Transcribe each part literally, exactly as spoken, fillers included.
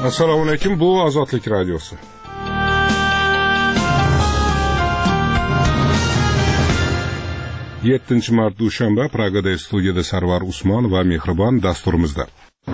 Assalomu alaykum, bu Ozodlik radiosi. yettinchi mart dushanba, Pragada studiyada Sarvar Usmon va Mehribon dasturimizda.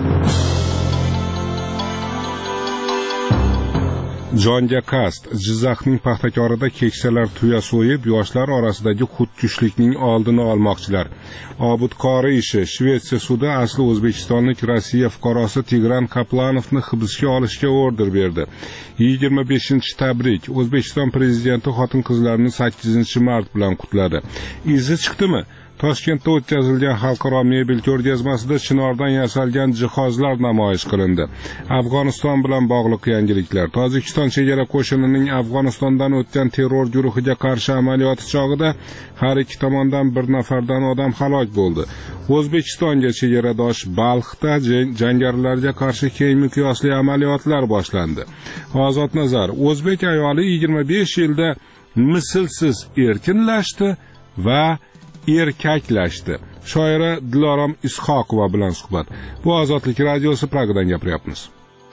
Jonga qasd. Jizzaxning Paxtakorida keksalar tuya so'yib, yoshlar orasidagi xudkushlikning oldini olmoqchilar. Obid Qori ishi. Shvetsiya sudi asli o'zbekistonlik Rossiya fuqarosi Tigran Kaplanovni hibsga olishga order berdi. yigirma beshinchi tabrik. O'zbekiston prezidenti xotin-qizlarni sakkizinchi mart bilan qutladi. Izi chiqdimi? Toshkentda o'tkazilgan xalqaro mebel ko'rgazmasida chinordan yasalgan jihozlar namoyish qilindi. Afg'oniston bilan bog'liq yangiliklar. Tojikiston chegara qo'shinining Afg'onistondan o'tgan terror guruhiga qarshi amaliyoti chog'ida har ikki tomondan bir nafardan odam halok bo'ldi. O'zbekistonga chegaradosh Balxda jangarilarga qarshi keng miqyosli amaliyotlar boshlandi. Ozod Nazar. O'zbek ayoli yigirma besh yilda mislsiz erkinlashdi va erkaklashdi. Shoira Dilorom Ishoqova bilan suhbat. Bu Ozodlik radiosi, Pragadan gapiryapmiz.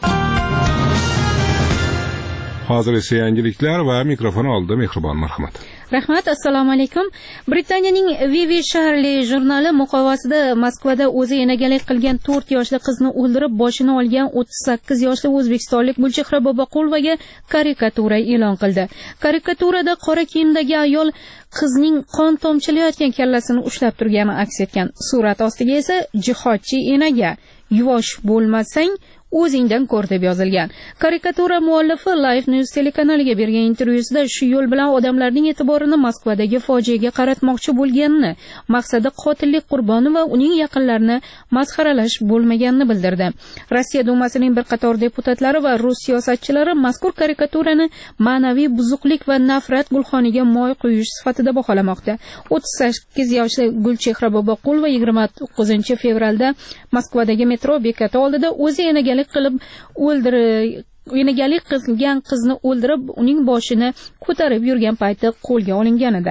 Hozir esa yangiliklar va mikrofon oldi Mehribon, marhamat. Rahmat, assalomu alaykum. Britaniyaning Vivi Sharli jurnali muqovasida Moskvada o'zi enagalik qilgan to'rt yoshli qizni o'ldirib, boshini olgan o'ttiz sakkiz yoshli o'zbekistonlik Gulchehra Boboqulovaga karikatura e'lon qildi. Karikaturada qora kiyimdagi ayol qizning qon tomchilayotgan kallasini ushlab turgani aks etgan. Surat ostiga esa jihodchi enaga, yuvosh bo'lmasang o'zingdan ko'r deb yozilgan. Karikatura muallifi Life News telekanaliga bergan intervyusida shu yo'l bilan odamlarning e'tiborini Moskvadagi fojiaga qaratmoqchi bo'lganini, maqsadi qotillik qurboni va uning yaqinlarini masxaralash bo'lmaganini bildirdi. Rossiya Dumasining bir qator deputatlari va rus siyosatchilari mazkur karikaturani ma'naviy buzuqlik va nafrat gulxoniga moy quyish sifatida baholamoqda. o'ttiz sakkiz yoshli Gulchehra Boboqulova yigirma to'qqizinchi fevralda Moskvadagi metro bekati oldida o'zi enaga qilib o'ldirib, enagalik qilgan qizni o'ldirib, uning boshini ko'tarib yurgan payti qo'lga olingan edi.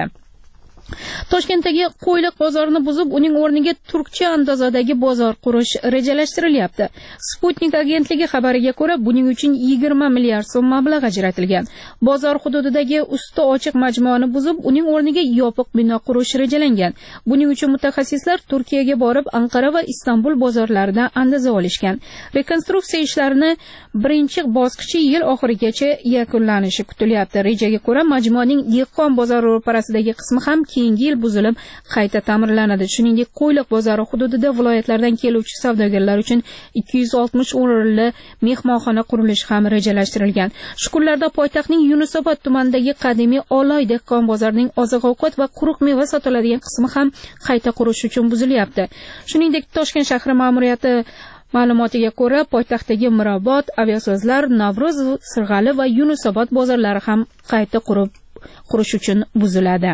Toshkentdagi Qo'yliq bozorini buzib, uning o'rniga turkcha andozadagi bozor qurish rejalashtirilyapti. Sputnik agentligi xabariga ko'ra, buning uchun yigirma milliard so'm mablag' ajratilgan. Bozor hududidagi usti ochiq majmuani buzib, uning o'rniga yopiq bino qurish rejalangan. Buning uchun mutaxassislar Turkiyaga borib, Anqara va Istanbul bozorlaridan andoza olishgan. Rekonstruksiya ishlarini birinchi bosqichi yil oxirigacha yakunlanishi kutilyapti. Rejaga ko'ra, majmuaning Dehqon bozori ro'parasidagi qismi ham keyingi yil buzilib qayta ta'mirlanadi. Shuningdek, Qo'yliq bozori hududida viloyatlardan keluvchi savdogarlar uchun ikki yuz oltmish o'rinli mehmonxona qurilishi ham rejalashtirilgan. Shu kunlarda poytaxtning Yunusobod tumanidagi qadimiy Oloy dehqon bozorining oziq-ovqat va quruq meva sotiladigan qismi ham qayta qurish uchun buzilyapti. Shuningdek, Toshkent shahri ma'muriyati ma'lumotiga ko'ra, poytaxtdagi Mirobod, Aviasozlar, Navro'z, Sirg'ali va Yunusobod bozorlari ham qayta qurib qurish uchun buziladi.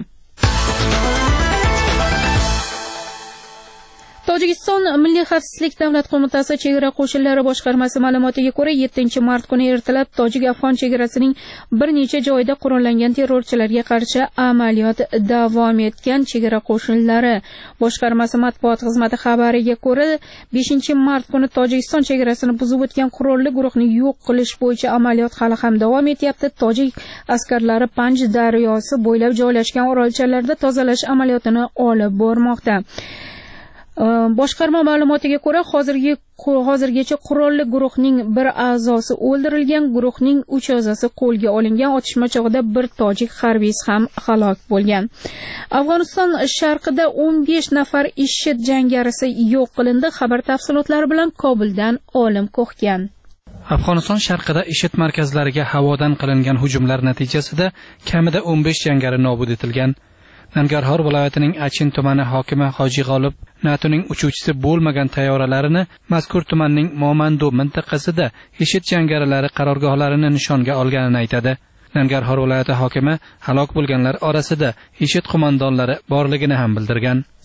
Tojikiston Milliy xavfsizlik davlat qo'mitasi chegara qo'shinlari boshqarmasi ma'lumotiga ko'ra, yettinchi mart kuni ertalab tojik-afg'on chegarasining bir necha joyida qurollangan terrorchilarga qarshi amaliyot davom etgan. Chegara qo'shinlari boshqarmasi matbuot xizmati xabariga ko'ra, beshinchi mart kuni Tojikiston chegarasini buzib o'tgan qurolli guruhni yo'q qilish bo'yicha amaliyot hali ham davom etyapti. Tojik askarlari Panj daryosi bo'ylab joylashgan orolchalarda tozalash amaliyotini olib bormoqda. Boshqarma ma'lumotiga ko'ra, hozirgi hozirgacha qurolli guruhning bir a'zosi o'ldirilgan, guruhning uch a'zosi qo'lga olingan. Otishma chog'ida bir tojik harbiysi ham halok bo'lgan. Afg'oniston sharqida o'n besh nafar IShID jangarisi yo'q qilindi. Xabar tafsilotlari bilan Kobuldan Olim Ko'xgan. Afg'oniston sharqida IShID markazlariga havodan qilingan hujumlar natijasida kamida o'n besh jangari nobud etilgan. Nangarhor viloyatining Achin tumani hokimi Hoji G'olib NATOning uchuvchisi bo'lmagan tayyoralarini mazkur tumanning Momando mintaqasida IShID jangarilari qarorgohlarini nishonga olganini aytadi. Nangarhor viloyati hokimi halok bo'lganlar orasida IShID qo'mondonlari borligini ham bildirgan.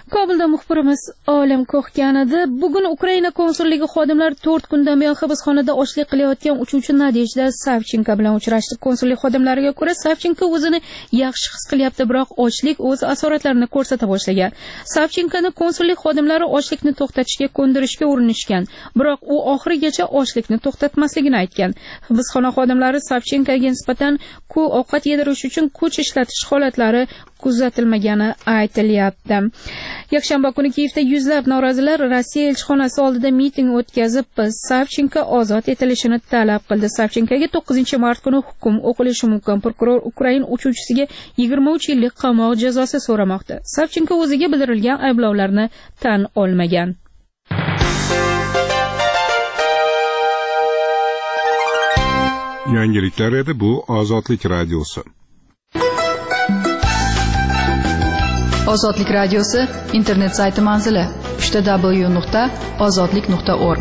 Kobulda muxbirimiz Olim Ko'xgan edi. Bugun Ukraina konsulligi xodimlari to'rt kundan buyon hibsxonada ochlik qilayotgan uchuvchi Nadejda Savchenko bilan uchrashdi. Konsullik xodimlariga ko'ra, Savchenko o'zini yaxshi his qilyapti, biroq ochlik o'z asoratlarini ko'rsata boshlagan. Savchenkoni konsullik xodimlari ochlikni to'xtatishga ko'ndirishga urinishgan, biroq u oxirigacha ochlikni to'xtatmasligini aytgan. Hibsxona xodimlari Savchenkoga nisbatan ku ovqat yedirish uchun kuch ishlatish holatlari kuzatilmagani aytilyapti. Yakshanba kuni Kiyevda yuzlab norozilar Rossiya elchixonasi oldida miting o'tkazib, Savchenko ozod etilishini talab qildi. Savchenkoga to'qqizinchi mart kuni hukm o'qilishi mumkin. Prokuror Ukrain uchuvchisiga yigirma uch yillik qamoq jazosi so'ramoqda. Savchenko o'ziga bildirilgan ayblovlarni tan olmagan. Yangiliklar edi, bu Ozodlik radiosi. Ozodlik radiosi internet sayti manzili w w w nuqta ozodlik nuqta org.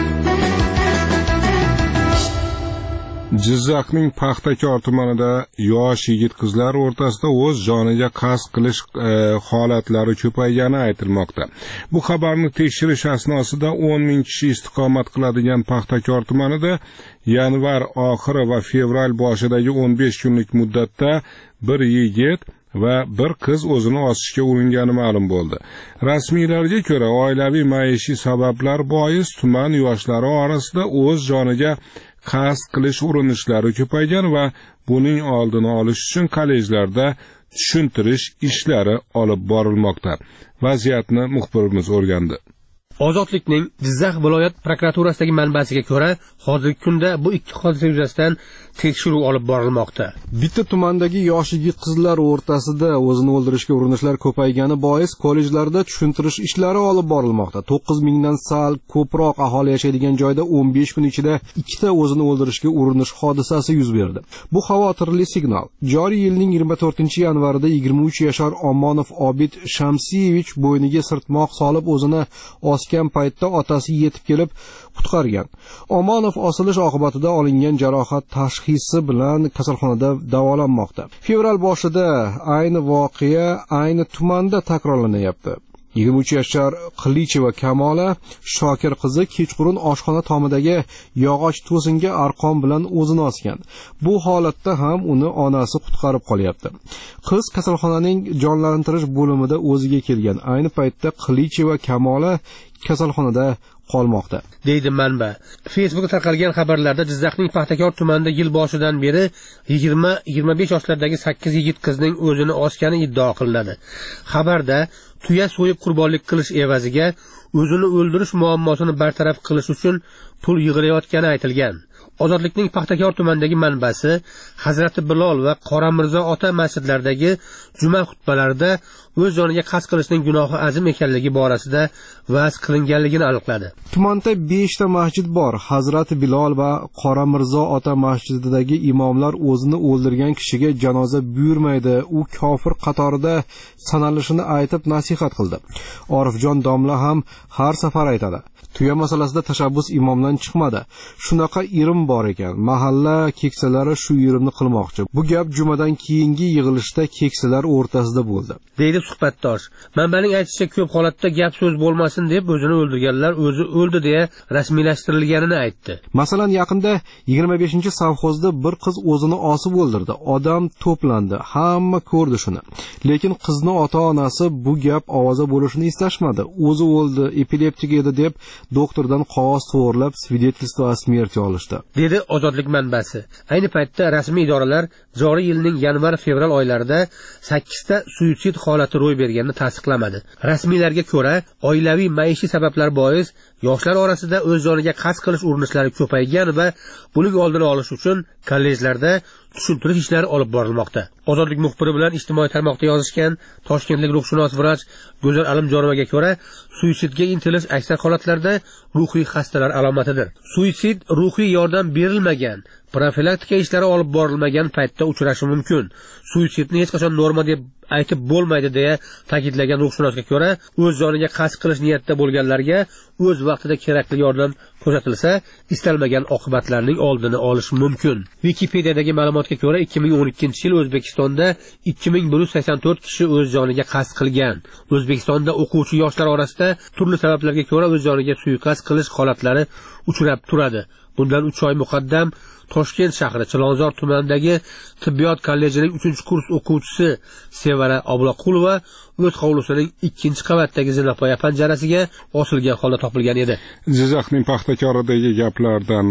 Jizzaxning Paxtakor tumanida yosh yigit-qizlar o'rtasida o'z joniga qasd qilish e, holatlari ko'paygani aytilmoqda. Bu xabarni tekshirish asnosida o'n ming kishi istiqomat qiladigan Paxtakor tumanida yanvar oxiri va fevral boshidagi o'n besh kunlik muddatda bir yigit va bir qiz o'zini osishga uringani ma'lum bo'ldi. Rasmiylarga ko'ra, oilaviy maishiy sabablar bois tuman yoshlari orasida o'z joniga qasd qilish urinishlari ko'paygan va buning oldini olish uchun kollejlarda tushuntirish ishlari olib borilmoqda. Vaziyatni muxbirimiz o'rgandi. Ozodlikning Jizzax viloyat prokuraturasidagi manbasiga ko'ra, hozirgi kunda bu ikki hodisa yuzasidan tekshiruv olib borilmoqda. Bitta tumandagi yosh yigit-qizlar o'rtasida o'zini o'ldirishga urinishlar ko'paygani bois kollejlarda tushuntirish ishlari olib borilmoqda. to'qqiz mingdan sal ko'proq aholi yashaydigan joyda o'n besh kun ichida ikkita o'zini o'ldirishga urinish hodisasi yuz berdi. Bu xavotirli signal. Joriy yilning yigirma to'rtinchi yanvarida yigirma uch yashar Omonov Obid Shamsiyevich bo'yniga sirtmoq solib o'zini osgan paytda otasi yetib kelib qutqargan. Omonov osilish oqibatida olingan jarohat tashxisi bilan kasalxonada davolanmoqda. Fevral boshida ayni voqea ayni tumanda takrorlanyapti. yigirma uch yashar Qilicheva Kamola Shokir qizi kechqurun oshxona tomidagi yog'och to'singa arqon bilan o'zini osgan. Bu holatda ham uni onasi qutqarib qolyapti. Qiz kasalxonaning jonlantirish bo'limida o'ziga kelgan. Ayni paytda Qilicheva Kamola kasalxonada qolmoqda, deydi manba. Facebookda tarqalgan xabarlarda Jizzaxning Paxtakor tumanida yil boshidan beri yigirma yigirma besh yoshlardagi sakkiz yigit qizning o'zini osgani iddao qilinadi. Xabarda tuya so'yib qurbonlik qilish evaziga o'zini o'ldirish muammosini bartaraf qilish uchun pul yig'ilayotgani aytilgan. Ozodlikning Paxtakor tumanidagi manbasi Hazrati Bilol va Qoramirzo ota masjidlaridagi juma xutbalarida o'z joniga qasd qilishning gunohi azim ekanligi borasida va'z qilinganligini aniqladi. Tumanda besh ta masjid bor. Hazrati Bilol va Qoramirzo ota masjididagi imomlar o'zini o'ldirgan kishiga janoza buyurmaydi, u kofir qatorida sanalishini aytib nasihat qildi. Orifjon domla ham har safar aytadi. Tuya masalasida tashabbus imomdan chiqmadi. Shunaqa irim bor ekan. Mahalla keksalari shu irimni qilmoqchi. Bu gap jumadan keyingi yig'ilishda keksalar o'rtasida bo'ldi, deydi suhbatdosh. Manbaning aytishicha, ko'p holatda gap so'z bo'lmasin deb o'zini o'ldirganlar o'zi o'ldi deya rasmiylashtirilganini aytdi. Masalan, yaqinda yigirma beshinchi savxozda bir qiz o'zini osib o'ldirdi. Odam to'plandi. Hamma ko'rdi shuni. Lekin qizni ota-onasi bu gap ovoza bo'lishini istashmadi. O'zi o'ldi, epileptik edi deb doktordan qog'oz to'g'irlab svидетельство о смерти olishdi, dedi Ozodlik manbasi. Ayni paytda rasmiy idoralar joriy yilning yanvar-fevral oylarida sakkizta suitsid holati ro'y berganini tasdiqlamadi. Rasmiylarga ko'ra, oilaviy maishiy sabablar bois yoshlar orasida o'z joniga qasd qilish urinishlari ko'paygan va buning oldini olish uchun kollejlarda tushuntirish ishlari olib borilmoqda. Ozodlik muxbiri bilan ijtimoiy tarmoqda yozishgan toshkentlik ruhshunos vrach Go'zal Alimjonovaga ko'ra, suitsidga intilish aksar holatlarda ruhiy xastalar alomatidir. Suitsid ruhiy yordam berilmagan, profilaktika ishlari olib borilmagan paytda uchrashi mumkin. Suitsidni hech qachon norma deb aytib bo'lmaydi deya ta'kidlagan ruhshunosga ko'ra, o'z joniga qasd qilish niyatida bo'lganlarga o'z vaqtida kerakli yordam ko'rsatilsa, istalmagan oqibatlarning oldini olish mumkin. Wikipediyadagi ma'lumotga ko'ra, ikki ming o'n ikkinchi yil O'zbekistonda ikki ming bir yuz sakson to'rt kishi o'z joniga qasd qilgan. O'zbekistonda o'quvchi yoshlar orasida turli sabablarga ko'ra o'z joniga suiqasd qilish holatlari uchrab turadi. Bundan uch oy muqaddam Toshkent shahri Chilonzor tumanidagi tibbiyot kollejining uchinchi kurs o'quvchisi Sevara Obloqulova o'z hovlusining ikkinchi qavatdagi zinapoya panjarasiga osilgan holda topilgan edi. Jizzaxning Paxtakoridagi gaplardan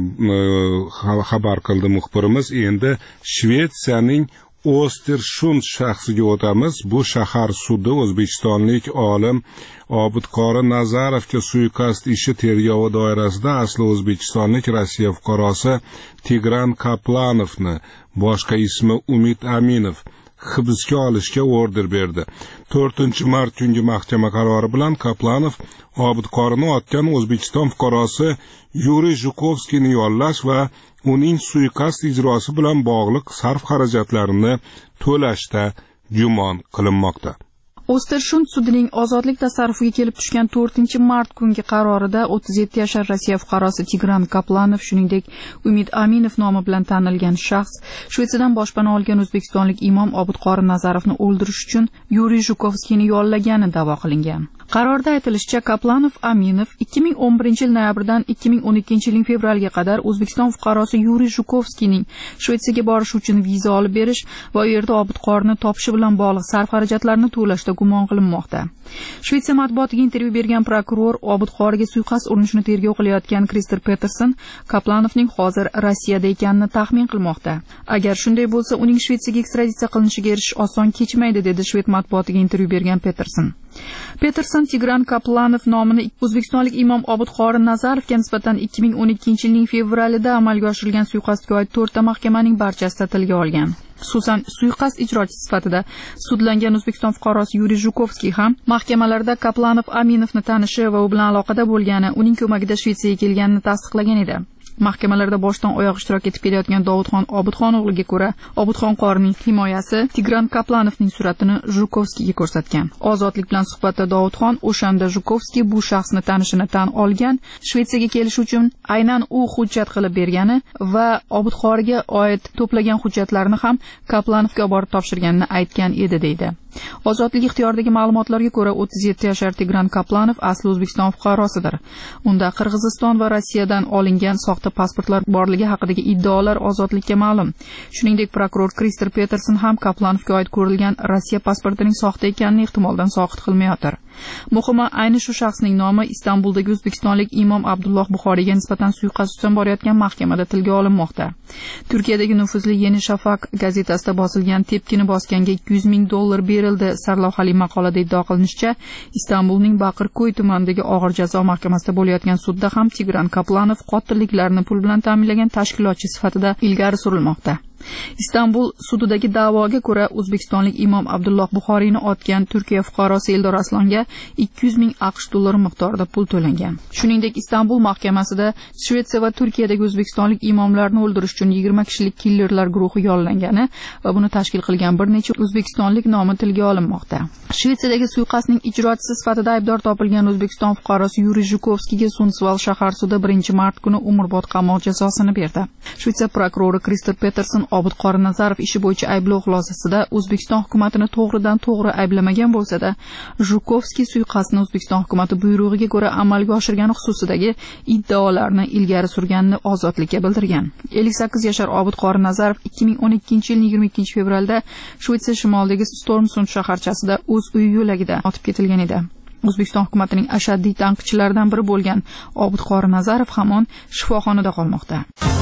xabar qildi muxbirimiz. Endi Shvetsiyaning Ostersund shahriga o'tamiz. Bu shahar sudi o'zbekistonlik olim Obidqori Nazarovga suiqasd ishi tergovi doirasida asli o'zbekistonlik Rossiya fuqarosi Tigran Kaplanovni, boshqa ismi Umid Aminov hibsga olishga order berdi. to'rtinchi mart kungi mahkama qarori bilan Kaplanov Obidqorini otgan O'zbekiston fuqarosi Yuriy Zhukovskiyni yollash va uning suiqasd ijrosi bilan bog'liq sarf xarajatlarini to'lashda gumon qilinmoqda. Ostersund sudining ozodlik tasarrufiga kelib tushgan to'rtinchi mart kungi qarorida o'ttiz yetti yashar Rossiya fuqarosi Tigran Kaplanov, shuningdek Umid Aminov nomi bilan tanilgan shaxs Shvetsiyadan boshpana olgan o'zbekistonlik imom Obidqori Nazarovni o'ldirish uchun Yuriy Zhukovskiyni yollagani da'vo qilingan. Qarorda aytilishicha, Kaplanov Aminov ikki ming o'n birinchi yil noyabrdan ikki ming o'n ikkinchi yilning fevraliga qadar O'zbekiston fuqarosi Yuriy Zhukovskiyning Shvetsiyaga borish uchun viza olib berish va u yerda Obidqorini topishi bilan bog'liq sarf xarajatlarini to'lashda gumon qilinmoqda. Shvetsiya matbuotiga intervyu bergan prokuror Obidqoriga suiqasd urinishini tergov qilayotgan Krister Peterson Kaplanovning hozir Rossiyada ekanini taxmin qilmoqda. Agar shunday bo'lsa, uning Shvetsiyaga ekstraditsiya qilinishiga erishish oson kechmaydi, dedi shved matbuotiga intervyu bergan Peterson. Peterson Tigran Kaplanov nomini o'zbekistonlik imom Obidqori Nazarovga nisbatan ikki ming o'n ikkinchi yilning fevralida amalga oshirilgan suiqasdga oid to'rtta mahkamaning barchasida tilga olgan. Xususan, suiqasd ijrochisi sifatida sudlangan O'zbekiston fuqarosi Yuriy Zhukovskiy ham mahkamalarda Kaplanov Aminovni tanishi va u bilan aloqada bo'lgani, uning ko'magida Shvetsiyaga kelganini tasdiqlagan edi. Mahkamalarda boshdan oyoq ishtirok etib kelayotgan Dovudxon Obidxon o'g'liga ko'ra, Obidxon qorining himoyasi Tigran Kaplanovning suratini Zhukovskiyga ko'rsatgan. Ozodlik bilan suhbatda Dovudxon o'shanda Zhukovskiy bu shaxsni tanishini tan olgan, Shvetsiyaga kelish uchun aynan u hujjat qilib bergani va Obidqoriga oid to'plagan hujjatlarni ham Kaplanovga olib topshirganini aytgan edi, deydi. Ozodlik ixtiyoridagi ma'lumotlarga ko'ra, o'ttiz yetti yashar Tigran Kaplanov asli O'zbekiston fuqarosidir. Unda Qirg'iziston va Rossiyadan olingan soxta pasportlar borligi haqidagi iddaolar ozodlikka ma'lum. Shuningdek, prokuror Krister Peterson ham Kaplanovga oid ko'rilgan Rossiya pasportining soxta ekanini ehtimoldan soqit qilmayotir. Muhimi, ayni shu shaxsning nomi Istanbuldagi o'zbekistonlik imom Abdulloh Buxoriyga nisbatan suiqasd ustidan borayotgan mahkamada tilga olinmoqda. Turkiyadagi nufuzli Yeni Shafaq gazetasida bosilgan tepkini bosganga ikki yuz ming dollar berildi sarlavhali maqolada iddao qilinishicha, Istanbulning Baqirko'y tumanidagi og'ir jazo mahkamasida bo'layotgan sudda ham Tigran Kaplanov qotilliklarni pul bilan ta'minlagan tashkilotchi sifatida ilgari surilmoqda. Istanbul sudidagi da'voga ko'ra, o'zbekistonlik imom Abdulloh Buxoriyni otgan Turkiya fuqarosi Eldor Aslonga ikki yuz ming aqsh dollari miqdorida pul to'langan. Shuningdek, Istanbul mahkamasida Shvetsiya va Turkiyadagi o'zbekistonlik imomlarni o'ldirish uchun yigirma kishilik killerlar guruhi yollangani va buni tashkil qilgan bir necha o'zbekistonlik nomi tilga olinmoqda. Shvetsiyadagi suiqasdning ijrochisi sifatida aybdor topilgan O'zbekiston fuqarosi Yuriy Zhukovskiyga Sundsvall shahar sudi birinchi mart kuni umrbod qamoq jazosini berdi. Shvetsiya prokurori Krister Peterson Obidqori Nazarov ishi bo'yicha ayblov xulosasida O'zbekiston hukumatini to'g'ridan to'g'ri ayblamagan bo'lsa-da, Zhukovskiy suiqasdni O'zbekiston hukumatı buyrug'iga ko'ra amalga oshirgani xususidagi iddaolarni ilgari surganini ozodlikka bildirgan. ellik sakkiz yashar Obidqori Nazarov ikki ming o'n ikkinchi yilning yigirma ikkinchi fevralda Shvetsiya shimolidagi Stormsund shaharchasida o'z uyi yo'lagida otib ketilgan edi. O'zbekiston hukumatining ashaddiy tanqidchilaridan biri bo'lgan Obidqori Nazarov hamon shifoxonada qolmoqda.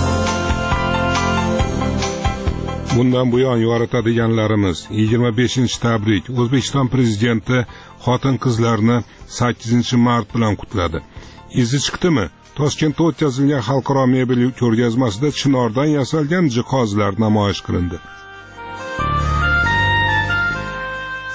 Bundan buyon yoritadiganlarimiz yigirma beshinchi tabrik. O'zbekiston prezidenti xotin-qizlarni sakkizinchi mart bilan qutladi. Izi chiqdimi? Toshkentda o'tkazilgan xalqaro mebel ko'rgazmasida chinordan yasalgan jihozlar namoyish qilindi.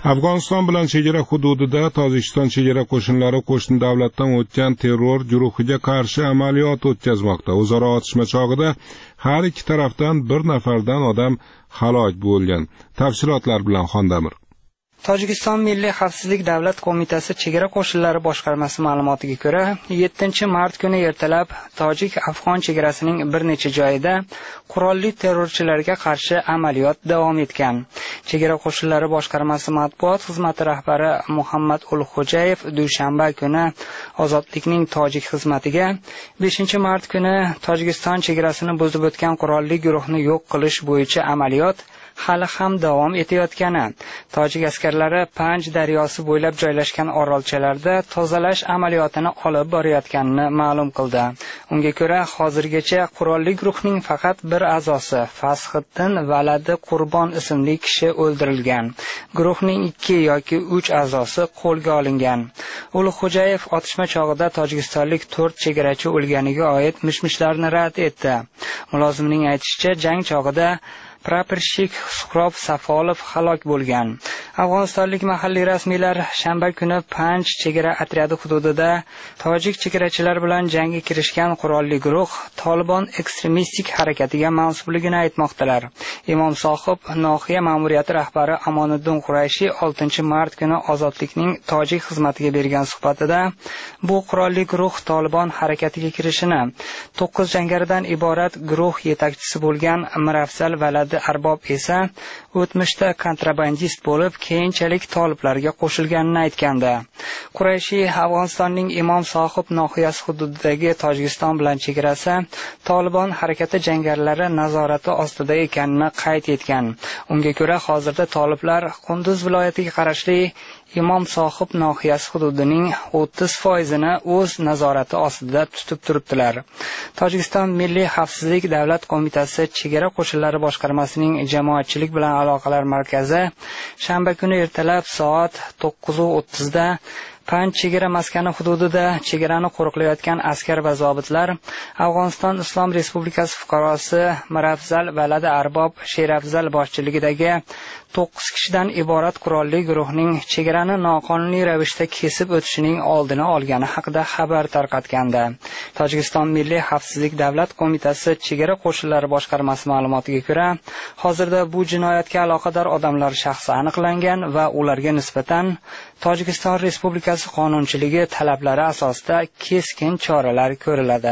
Afg'oniston bilan chegara hududida Tojikiston chegara qo'shinlari qo'shni davlatdan o'tgan terror guruhiga qarshi amaliyot o'tkazmoqda. O'zaro otishma chog'ida har ikki tarafdan bir nafardan odam halok bo'lgan. Tafsilotlar bilan Xondamir. Tojikiston Milliy xavfsizlik davlat qo'mitasi chegara qo'shinlari boshqarmasi ma'lumotiga ko'ra, yettinchi mart kuni ertalab tojik-afg'on chegarasining bir necha joyida qurolli terrorchilarga qarshi amaliyot davom etgan. Chegara qo'shinlari boshqarmasi matbuot xizmati rahbari Muhammad Ulxo'jayev dushanba kuni Ozodlikning tojik xizmatiga beshinchi mart kuni Tojikiston chegarasini buzib o'tgan qurolli guruhni yo'q qilish bo'yicha amaliyot hali ham davom etayotgani, tojik askarlari Panj daryosi bo'ylab joylashgan orolchalarda tozalash amaliyotini olib borayotganini ma'lum qildi. Unga ko'ra, hozirgacha qurolli guruhning faqat bir a'zosi, Fashiddin Valadi Qurbon ismli kishi o'ldirilgan. Guruhning ikki yoki uch a'zosi qo'lga olingan. Ulug'xo'jayev otishma chog'ida tojikistonlik to'rt chegarachi o'lganiga oid mish-mishlarni rad etdi. Mulozimning aytishicha, jang chog'ida Praporshik Suhrov Safolov halok bo'lgan. Afg'onistonlik mahalliy rasmiylar shanba kuni Panj chegara otryadi hududida tojik chegarachilar bilan jangga kirishgan qurolli guruh Tolibon ekstremistik harakatiga mansubligini aytmoqdalar. Imom Sohib nohiya ma'muriyati rahbari Amoniddin Qurayshi oltinchi mart kuni Ozodlikning tojik xizmatiga bergan suhbatida bu qurolli guruh Tolibon harakatiga kirishini, to'qqiz jangaridan iborat guruh yetakchisi bo'lgan Mirafzal Valadi Arbob esa o'tmishda kontrabandist bo'lib, keyinchalik toliblarga qo'shilganini aytgandi. Qurayshi Afg'onistonning Imom Sohib nohiyasi hududidagi Tojikiston bilan chegarasi Tolibon harakati jangarilari nazorati ostida ekanini qayd etgan. Unga ko'ra, hozirda toliblar Qunduz viloyatiga qarashli Imom Sohib nohiyasi hududining o'ttiz foizini o'z nazorati ostida tutib turibdilar. Tojikiston Milliy xavfsizlik davlat qo'mitasi chegara qo'shinlari boshqarmasining jamoatchilik bilan aloqalar markazi shanba kuni ertalab soat to'qqiz o'ttiz da Panj chegara maskani hududida chegarani qo'riqlayotgan askar va zobitlar Afg'oniston Islom Respublikasi fuqarosi Mirafzal Valadi Arbob Sherafzal boshchiligidagi to'qqiz kishidan iborat qurolli guruhning chegarani noqonuniy ravishda kesib o'tishining oldini olgani haqida xabar tarqatgandi. Tojikiston Milliy xavfsizlik davlat qo'mitasi chegara qo'shinlari boshqarmasi ma'lumotiga ko'ra, hozirda bu jinoyatga aloqador odamlar shaxsi aniqlangan va ularga nisbatan Tojikiston Respublikasi qonunchiligi talablari asosida keskin choralar ko'riladi.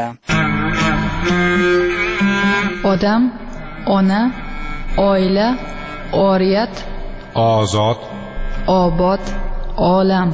Odam, ona, oila, oriyat, ozod, obod, olam.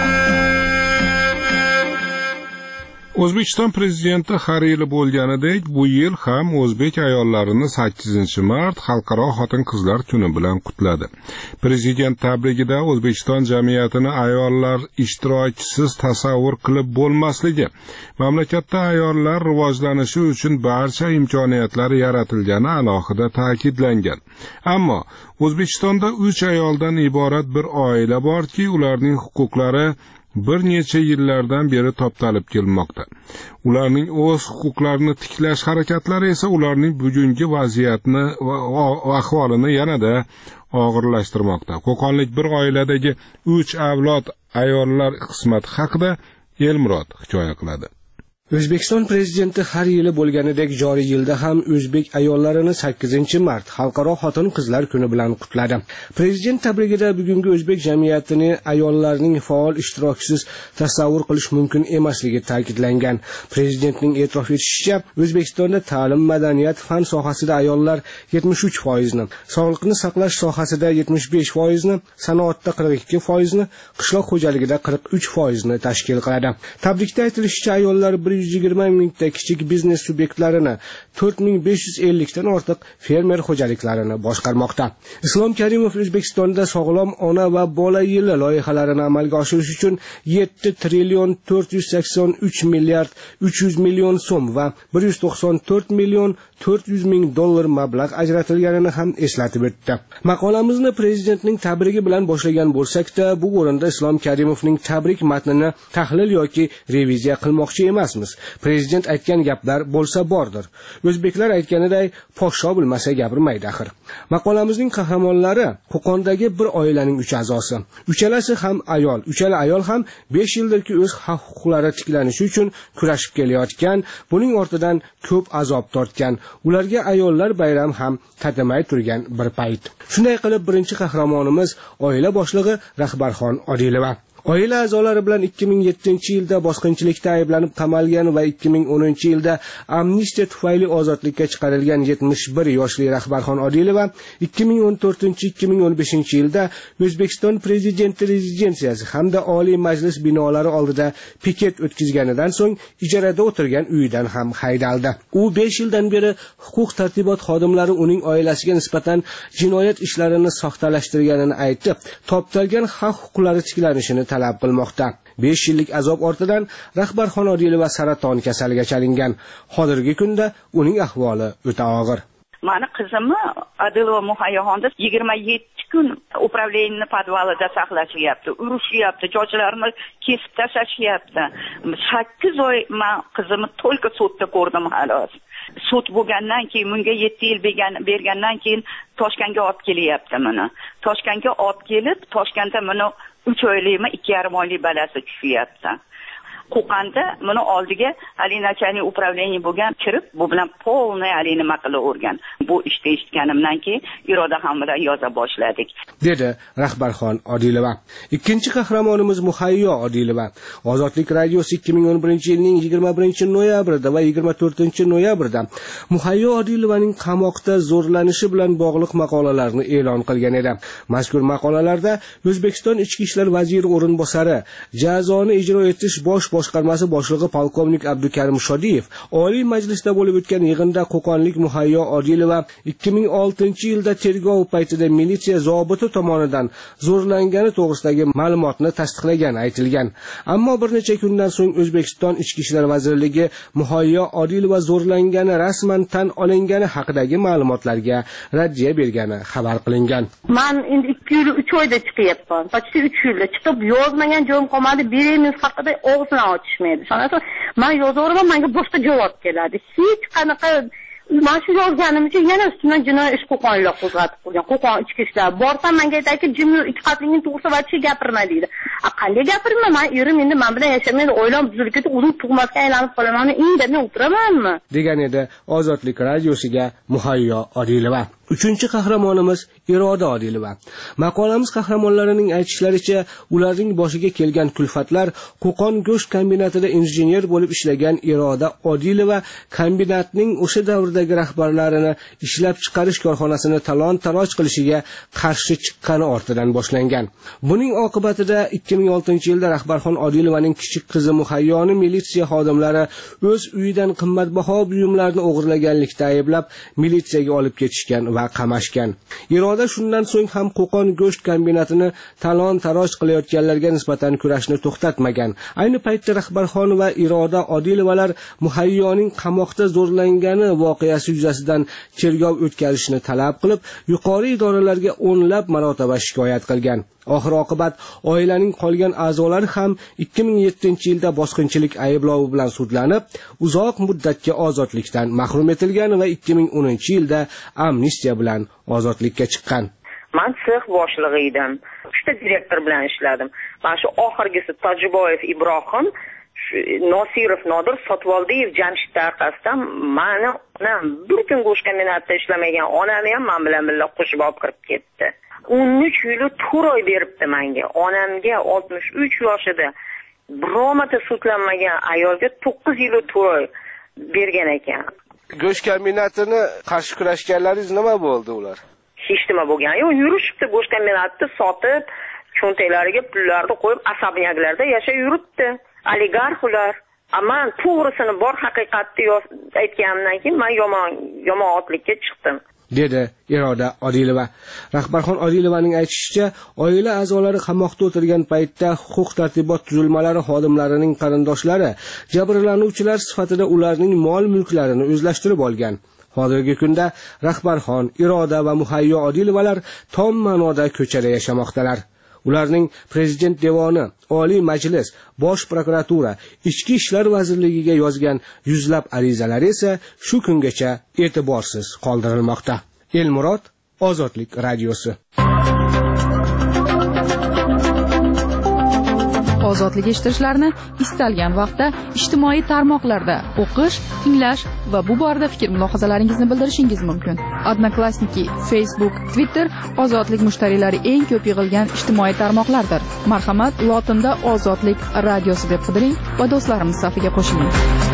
O'zbekiston prezidenti har yili bo'lganidek bu yil ham o'zbek ayollarini sakkizinchi mart Xalqaro xotin-qizlar kuni bilan qutladi. Prezident tabrigida O'zbekiston jamiyatini ayollar ishtirokisiz tasavvur qilib bo'lmasligi, mamlakatda ayollar rivojlanishi uchun barcha imkoniyatlar yaratilgani alohida ta'kidlangan. Ammo O'zbekistonda uch ayoldan iborat bir oila borki, ularning huquqlari bir necha yillardan beri toptalib kelmoqda. Ularning o'z huquqlarini tiklash harakatlari esa ularning bugungi vaziyatni va ahvolini yanada og'irlashtirmoqda. Qo'qonlik bir oiladagi uch avlod ayollar qismati haqida Elmurod hikoya qiladi. O'zbekiston prezidenti har yili bo'lganidek joriy yilda ham o'zbek ayollarini sakkizinchi mart Xalqaro xotin-qizlar kuni bilan qutladi. Prezident tabrigida bugungi o'zbek jamiyatini ayollarning faol ishtirokisiz tasavvur qilish mumkin emasligi ta'kidlangan. Prezidentning e'tirof etishicha, O'zbekistonda ta'lim, madaniyat, fan sohasida ayollar yetmish uch foizni, sog'liqni saqlash sohasida yetmish besh foizni, sanoatda qirq ikki foizni, qishloq xo'jaligida qirq uch foizni tashkil qiladi. Tabrikda aytilishicha, ayollar bir yuz yigirma mingta kichik biznes subyektlarini, to'rt ming besh yuz ellik dan ortiq fermer xo'jaliklarini boshqarmoqda. Islom Karimov O'zbekistonda sog'lom ona va bola yili loyihalarini amalga oshirish uchun yetti trillion to'rt yuz sakson uch milliard uch yuz million so'm va bir yuz to'qson to'rt million to'rt yuz ming dollar mablag' ajratilganini ham eslatib o'tdi. Maqolamizni prezidentning tabrigi bilan boshlagan bo'lsak-da, bu o'rinda Islom Karimovning tabrik matnini tahlil yoki reviziya qilmoqchi emasmiz. emas. Prezident aytgan gaplar bo'lsa bordir. O'zbeklar aytganiday podsho bilmasa gapirmaydi axir. Maqolamizning qahramonlari Qo'qondagi bir oilaning uch a'zosi. Uchalasi ham ayol, uchala ayol ham besh yildirki o'z haq-huquqlari tiklanishi uchun kurashib kelayotgan, buning ortidan ko'p azob tortgan. Ularga ayollar bayram ham tatimay turgan bir payt. Shunday qilib birinchi qahramonimiz oila boshlig'i Rahbarxon Odilova. Oila a'zolari bilan ikki ming yettinchi yilda bosqinchilikda ayblanib qamalgan va ikki ming o'ninchi yilda amnistiya tufayli ozodlikka chiqarilgan yetmish bir yoshli Rahbarxon Odilova ikki ming o'n to'rtinchi ikki ming o'n beshinchi yilda O'zbekiston prezidenti rezidensiyasi hamda Oliy Majlis binolari oldida piket o'tkazganidan so'ng ijarada o'tirgan uyidan ham haydaldi. U besh yildan beri huquq tartibot xodimlari uning oilasiga nisbatan jinoyat ishlarini soxtalashtirganini aytib, toptalgan haq huquqlari tiklanishini talab qilmoqda. besh yillik azob ortidan Rahbarxon Odilova saraton kasaliga chalingan. Hozirgi kunda uning ahvoli o'ta og'ir. Mani qizimni Odilova Muhayyoxonda yigirma yetti kun upravleniyaning podvalida saqlashyapti, urishyapti, joylarini kesib tashlashyapti. sakkiz oy men qizimni to'lqa sudda ko'rdim xolos. Sud bo'lgandan keyin bunga yetti yil bergandan keyin Toshkentga olib kelyapti meni. Toshkentga olib kelib, Toshkentda meni uch oylikmi ikki yarim oylik balasi tushyapti. Qo'qonda meni oldiga haligi начальник управление bo'lgan kirib, bu bilan polniy haligi nima qilavergan. Bu ishni eshitganimdan keyin Iroda ham bilan yoza boshladik, dedi Rahbarxon Odilova. Ikkinchi qahramonimiz Muhayyo Odilova. Ozodlik radiosi ikki ming o'n birinchi yilning yigirma birinchi noyabrida va yigirma to'rtinchi noyabrda Muhayyo Odilovaning qamoqda zo'rlanishi bilan bog'liq maqolalarni e'lon qilgan edi. Mazkur maqolalarda O'zbekiston Ichki ishlar vaziri o'rinbosari, jazoni ijro etish bosh boshqarmasi boshlig'i polkovnik Abdukarim Shodiyev Oliy Majlisda bo'lib o'tgan yig'inda qo'qonlik Muhayyo Odilova ikki ming oltinchi yilda tergov paytida militsiya zobiti tomonidan zo'rlangani to'g'risidagi ma'lumotni tasdiqlagani aytilgan. Ammo bir necha kundan so'ng O'zbekiston Ichki ishlar vazirligi Muhayyo Odilova zo'rlangani rasman tan olingani haqidagi ma'lumotlarga raddiya bergani xabar qilingan. Men endi ikki yil uch oyda chiqyapman. Почти uch yilda chiqib yozmagan joyim qolmadi. Beremiz haqida o'g'zini ochishmaydi. Shundan men yozaverman, menga boshqa javob keladi. Hech qanaqa men shu yozganim uchun yana ustidan jinoiy ish qo'qonlar qo'zg'atib qo'ygan. Qo'qon ichki ishlar. Borsam menga aytadiki, "Jimni ikki qatlingni to'g'risida vachi gapirma" deydi. A qanday gapirmayman? Men erim endi men bilan yashamaydi, oilam buzilib ketib, o'zim tug'masga aylanib qolaman. Indamay o'tiramanmi? degan edi Ozodlik radiosiga Muhayyo Odilova. Uchinchi qahramonimiz Iroda Odilova. Maqolamiz qahramonlarining aytishlaricha, ularning boshiga kelgan kulfatlar Qo'qon go'sht kombinatida injener bo'lib ishlagan Iroda Odilova kombinatning o'sha davrdagi rahbarlarini ishlab chiqarish korxonasini talon-taroj qilishiga qarshi chiqqani ortidan boshlangan. Buning oqibatida ikki ming oltinchi yilda Rahbarxon Odilovaning kichik qizi Muhayyoni militsiya xodimlari o'z uyidan qimmatbaho buyumlarni o'g'irlaganlikda ayblab, militsiyaga olib ketishgan va qamashgan. Iroda shundan so'ng ham Qo'qon go'sht kombinatini talon-taroj qilayotganlarga nisbatan kurashni to'xtatmagan. Ayni paytda Rahbarxon va Iroda Odilovalar Muhayyoning qamoqda zo'rlangani voqeasi yuzasidan tergov o'tkazishni talab qilib, yuqori idoralarga o'nlab marotaba shikoyat qilgan. Oxir oqibat oilaning qolgan a'zolari ham ikki ming yettinchi yilda bosqinchilik ayblovi bilan sudlanib, uzoq muddatga ozodlikdan mahrum etilgan va ikki ming o'ninchi yilda amnistiya bilan ozodlikka chiqqan. Men sex boshlig'i edim. uchta direktor bilan ishladim. Mana shu oxirgisi Tojiboyev Ibrohim, Nosirov Nodir, Sotvoldiyev Jamshid tarqasidan meni onam bir kun go'sht kombinatida ishlamagan onamni ham men bilan birga qo'shib olib kirib ketdi. o'n uch yil to'rt oy beribdi menga. Onamga oltmish uch yoshida birorta sudlanmagan ayolga to'qqiz yil to'rt oy bergan ekan. Go'sht kombinatini qarshi kurashganlaringiz nima bo'ldi ular? Hech nima bo'lgan yo'q, yurishibdi go'sht kombinatini sotib, cho'ntaklariga pullarni qo'yib, asabniyaklarda yashab yuribdi. Oligarx ular. Ammo to'g'risini bor haqiqatni aytganimdan keyin men yomon yomon otlikka chiqdim, dedi Iroda Odilova. Rahbarxon Odilovaning aytishicha, oila a'zolari qamoqda o'tirgan paytda huquq tartibot tuzilmalari xodimlarining qarindoshlari jabrlanuvchilar sifatida ularning mol-mulklarini o'zlashtirib olgan. Hozirgi kunda Rahbarxon, Iroda va Muhayyo Odilovalar tom ma'noda ko'chada yashamoqdalar. Ularning Prezident devoni, Oliy Majlis, Bosh prokuratura, Ichki ishlar vazirligiga yozgan yuzlab arizalari esa shu kungacha e'tiborsiz qoldirilmoqda. Elmurod, Ozodlik radiosi. Ozodlik eshitishlarini istalgan vaqtda ijtimoiy tarmoqlarda o'qish, tinglash va bu borada fikr-mulohazalaringizni bildirishingiz mumkin. Odnoklassniki, Facebook, Twitter Ozodlik mushtariylari eng ko'p yig'ilgan ijtimoiy tarmoqlardir. Marhamat, lotinda Ozodlik radiosi deb qidiring va do'stlarimiz safiga qo'shiling.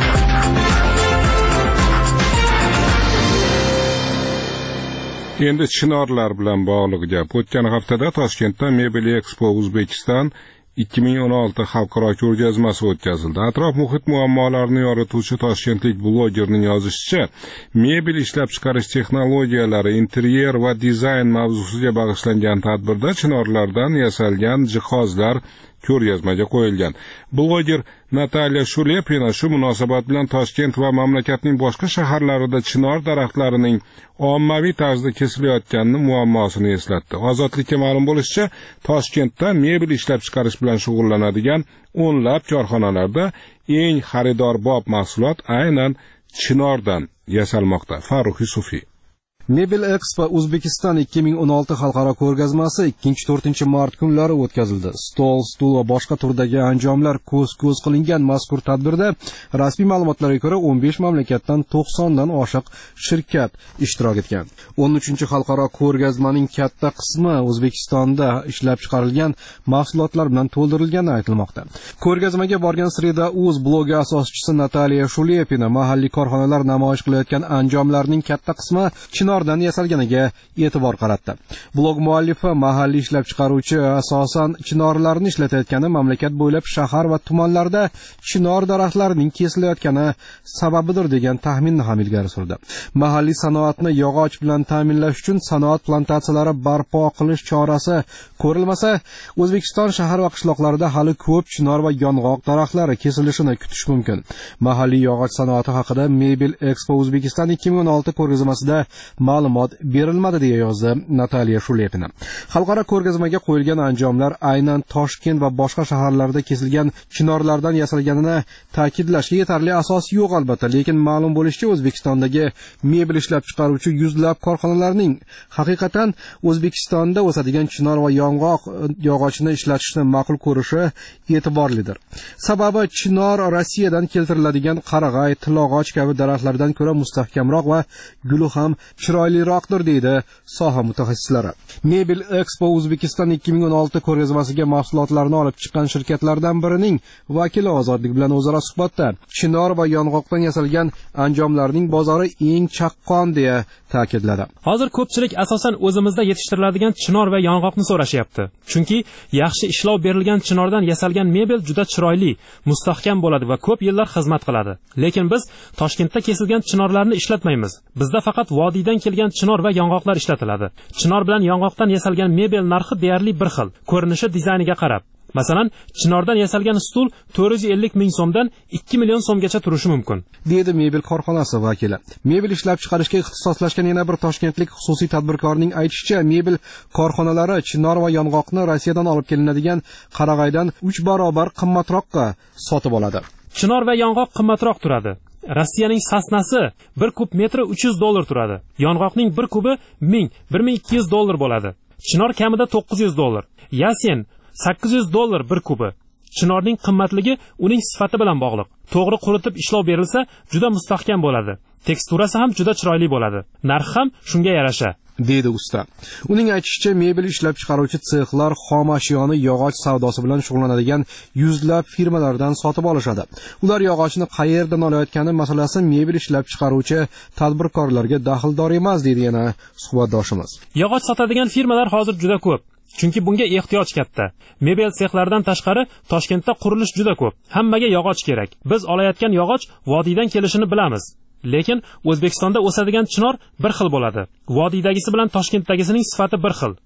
Endi chinorlar bilan bog'liq gap. O'tgan haftada Toshkentda Mebel Expo Uzbekistan ikki ming o'n olti xalqaro ko'rgazmasi o'tkazildi. Atrof muhit muammolarini yorituvchi toshkentlik blogerning yozishicha, mebel ishlab chiqarish texnologiyalari, interyer va dizayn mavzusiga bag'ishlangan tadbirda chinorlardan yasalgan jihozlar ko'rgazmaga qo'yilgan. Bloger Natalya Shulepina shu munosabat bilan Toshkent va mamlakatning boshqa shaharlarida chinor daraxtlarining ommaviy tarzda kesilayotganini muammosini eslatdi. Ozodlikka ma'lum bo'lishicha, Toshkentda mebel ishlab chiqarish bilan shug'ullanadigan o'nlab korxonalarda eng xaridorbop mahsulot aynan chinordan yasalmoqda. Farruh Yusufiy. Mebel Expo Uzbekistan ikki ming o'n olti xalqaro ko'rgazmasi ikkinchi to'rtinchi mart kunlari o'tkazildi. Stol, stul va boshqa turdagi anjomlar ko'z-ko'z qilingan mazkur tadbirda rasmiy ma'lumotlarga ko'ra o'n besh mamlakatdan to'qsondan oshiq shirkat ishtirok etgan. o'n uchinchi xalqaro ko'rgazmaning katta qismi O'zbekistonda ishlab chiqarilgan mahsulotlar bilan to'ldirilgani aytilmoqda. Ko'rgazmaga borgan Sreda Uz blogi asoschisi Natalya Shulepina mahalliy korxonalar namoyish qilayotgan anjomlarning katta qismi chinordan yasalganiga e'tibor qaratdi. Blog muallifi mahalliy ishlab chiqaruvchi asosan chinorlarni ishlatayotgani mamlakat bo'ylab shahar va tumanlarda chinor daraxtlarining kesilayotgani sababidir degan taxminni ham ilgari surdi. Mahalliy sanoatni yog'och bilan ta'minlash uchun sanoat plantatsiyalari barpo qilish chorasi ko'rilmasa, O'zbekiston shahar va qishloqlarida hali ko'p chinor va yong'oq daraxtlari kesilishini kutish mumkin. Mahalliy yog'och sanoati haqida Mebel Expo Uzbekistan ikki ming o'n olti ko'rgazmasida ma'lumot berilmadi deya yozdi Natalya Shulepina. Xalqaro ko'rgazmaga qo'yilgan anjomlar aynan Toshkent va boshqa shaharlarda kesilgan chinorlardan yasalganini ta'kidlashga yetarli asos yo'q albatta, lekin ma'lum bo'lishicha O'zbekistondagi mebel ishlab chiqaruvchi yuzlab korxonalarning haqiqatan O'zbekistonda o'sadigan chinor va yong'oq yog'ochini ishlatishni ma'qul ko'rishi e'tiborlidir. Sababi chinor Rossiyadan keltiriladigan qarag'ay, tilog'och kabi daraxtlardan ko'ra mustahkamroq va guli ham chiroyliroqdir deydi soha mutaxassislari. Mebel Expo Uzbekistan ikki ming o'n olti ko'rgazmasiga mahsulotlarni olib chiqqan shirkatlardan birining vakili Ozodlik bilan o'zaro suhbatda chinor va yong'oqdan yasalgan anjomlarning bozori eng chaqqon deya ta'kidladi. Hozir ko'pchilik asosan o'zimizda yetishtiriladigan chinor va yong'oqni so'rashyapti. Chunki yaxshi ishlov berilgan chinordan yasalgan mebel juda chiroyli, mustahkam bo'ladi va ko'p yillar xizmat qiladi. Lekin biz Toshkentda kesilgan chinorlarni ishlatmaymiz. Bizda faqat vodiydan kelgan chinor va yong'oqlar ishlatiladi. Chinor bilan yong'oqdan yasalgan mebel narxi deyarli bir xil, ko'rinishi dizayniga qarab. Masalan, chinordan yasalgan stul to'rt yuz ellik ming so'mdan ikki million so'mgacha turishi mumkin, deydi mebel korxonasi vakili. Mebel ishlab chiqarishga ixtisoslashgan yana bir toshkentlik xususiy tadbirkorning aytishicha, mebel korxonalari chinor va yong'oqni Rossiyadan olib kelinadigan qarag'aydan uch barobar qimmatroqqa sotib oladi. Chinor va yong'oq qimmatroq turadi. Rossiyaning sasnasi bir kub metri uch yuz dollar turadi. Yong'oqning bir kubi ming bir ming ikki yuz dollar bo'ladi. Chinor kamida to'qqiz yuz dollar. Yasen sakkiz yuz dollar bir kubi. Chinorning qimmatligi uning sifati bilan bog'liq. To'g'ri quritib ishlov berilsa, juda mustahkam bo'ladi. Teksturasi ham juda chiroyli bo'ladi. Narxi ham shunga yarasha, deydi usta. Uning aytishicha, mebel ishlab chiqaruvchi sexlar xom ashyoni yog'och savdosi bilan shug'ullanadigan yuzlab firmalardan sotib olishadi. Ular yog'ochni qayerdan olayotgani masalasi mebel ishlab chiqaruvchi tadbirkorlarga daxldor emas, deydi yana suhbatdoshimiz. Yog'och sotadigan firmalar hozir juda ko'p. Chunki bunga ehtiyoj katta. Mebel sexlaridan tashqari Toshkentda qurilish juda ko'p. Hammaga yog'och kerak. Biz olayotgan yog'och vodiydan kelishini bilamiz. Lekin O'zbekistonda o'sadigan chinor bir xil bo'ladi. Vodiydagisi bilan Toshkentdagisining sifati bir xil.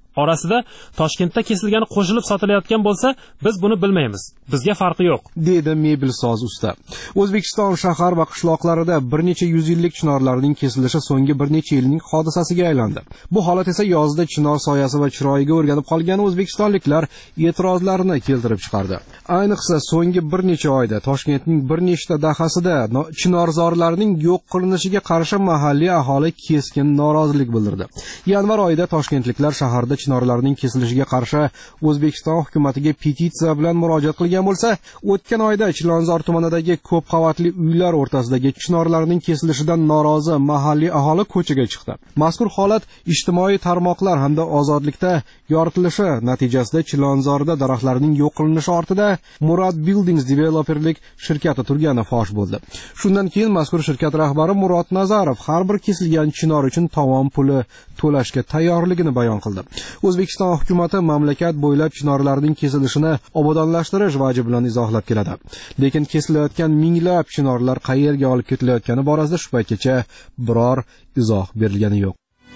orasida Toshkentda kesilgani qo'shilib sotilayotgan bo'lsa, biz buni bilmaymiz. Bizga farqi yo'q, dedi mebelsoz usta. O'zbekiston shahar va qishloqlarida bir necha yuz yillik chinorlarning kesilishi so'nggi bir necha yilning hodisasiga aylandi. Bu holat esa yozda chinor soyasi va chiroyiga o'rganib qolgan o'zbekistonliklar e'tirozlarini keltirib chiqardi. Ayniqsa so'nggi bir necha oyda Toshkentning bir nechta dahasida chinorzorlarning yo'q qilinishiga qarshi mahalliy aholi keskin norozilik bildirdi. Yanvar oyida toshkentliklar shaharda chinorlarning kesilishiga qarshi O'zbekiston hukumatiga petitsiya bilan murojaat qilgan bo'lsa, o'tgan oyda Chilonzor tumanidagi ko'p qavatli uylar o'rtasidagi chinorlarning kesilishidan norozi mahalliy aholi ko'chaga chiqdi. Mazkur holat ijtimoiy tarmoqlar hamda ozodlikda yoritilishi natijasida Chilonzorda daraxtlarning yo'q qilinishi ortida Murad Buildings developerlik shirkati turgani fosh bo'ldi. Shundan keyin mazkur shirkat rahbari Murod Nazarov har bir kesilgan chinor uchun tovon puli to'lashga tayyorligini bayon qildi. O'zbekiston hukumati mamlakat bo'ylab chinorlarning kesilishini obodonlashtirish vaji bilan izohlab keladi. Lekin kesilayotgan minglab chinorlar qayerga olib ketilayotgani borasida shu paytgacha biror izoh berilgani yo'q.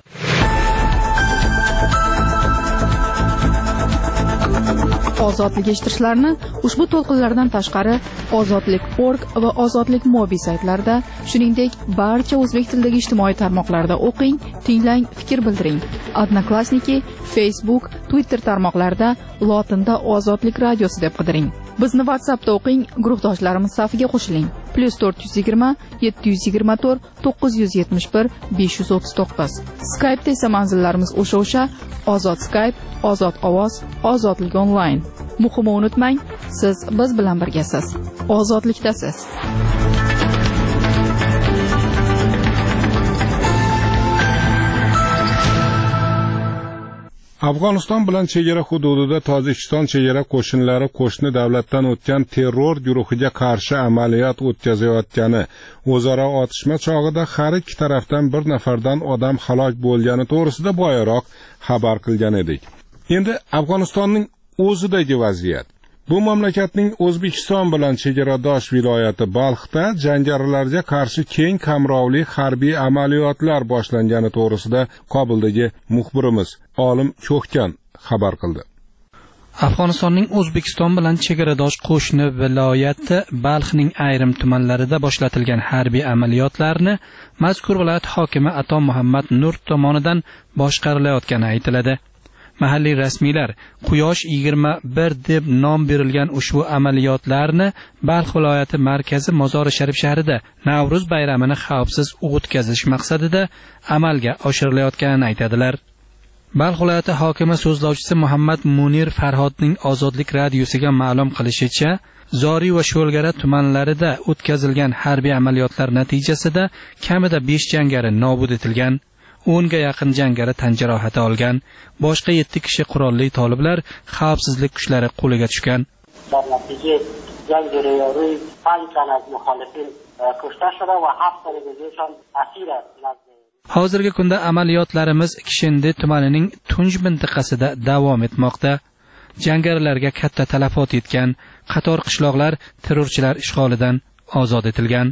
Ozodlik eshittirishlarni ushbu to'lqinlardan tashqari ozodlik nokta org va ozodlik mobi saytlarida, shuningdek barcha o'zbek tilidagi ijtimoiy tarmoqlarda o'qing, tinglang, fikr bildiring. Odnoklassniki, Facebook, Twitter tarmoqlarida lotinda Ozodlik radiosi deb qidiring. Bizni WhatsAppda o'qing, guruhdoshlarimiz safiga qo'shiling. plus to'rt yuz yigirma yetti yuz yigirma to'rt to'qqiz yuz yetmish bir besh yuz o'ttiz to'qqiz. Skype'da esa manzillarimiz o'sha-o'sha: Ozod Skype, Ozod ovoz, Ozodlik onlayn. Muhimi unutmang, siz biz bilan birgasiz. Ozodlikdasiz. Afg'oniston bilan chegara hududida Tojikiston chegara qo'shinlari qo'shni davlatdan o'tgan terror guruhiga qarshi amaliyot o'tkazayotgani, o'zaro otishma chog'ida har ikki tarafdan bir nafardan odam halok bo'lgani to'g'risida boyaroq xabar qilgan edik. Endi Afg'onistonning o'zidagi vaziyat. Bu mamlakatning O'zbekiston bilan chegaradosh viloyati Balxda jangarilarga qarshi keng qamrovli harbiy amaliyotlar boshlangani to'g'risida Kobuldagi muxbirimiz Olim Ko'hkan xabar qildi. Afg'onistonning O'zbekiston bilan chegaradosh qo'shni viloyati Balxning ayrim tumanlarida boshlatilgan harbiy amaliyotlarni mazkur viloyat hokimi Ato Muhammad Nur tomonidan boshqarilayotgani aytiladi. Mahalliy rasmiylar Quyosh yigirma bir deb nom berilgan ushbu amaliyotlarni Balx viloyati markazi Mozori Sharif shahrida Navruz bayramini xavfsiz o'tkazish maqsadida amalga oshirilayotganini aytadilar. Balx viloyati hokimi so'zlovchisi Muhammad Munir Farhodning Ozodlik radiosiga ma'lum qilishicha, Zori va Sho'lgara tumanlarida o'tkazilgan harbiy amaliyotlar natijasida kamida besh jangari nobud etilgan. o'nga yaqin jangari tan jarohati olgan. Boshqa yetti kishi qurolli toliblar xavfsizlik kuchlari qo'liga tushgan. Hozirgi kunda amaliyotlarimiz Kishindi tumanining Tunj mintaqasida davom etmoqda. Jangarilarga katta talafot yetgan, qator qishloqlar terrorchilar ishg'olidan ozod etilgan.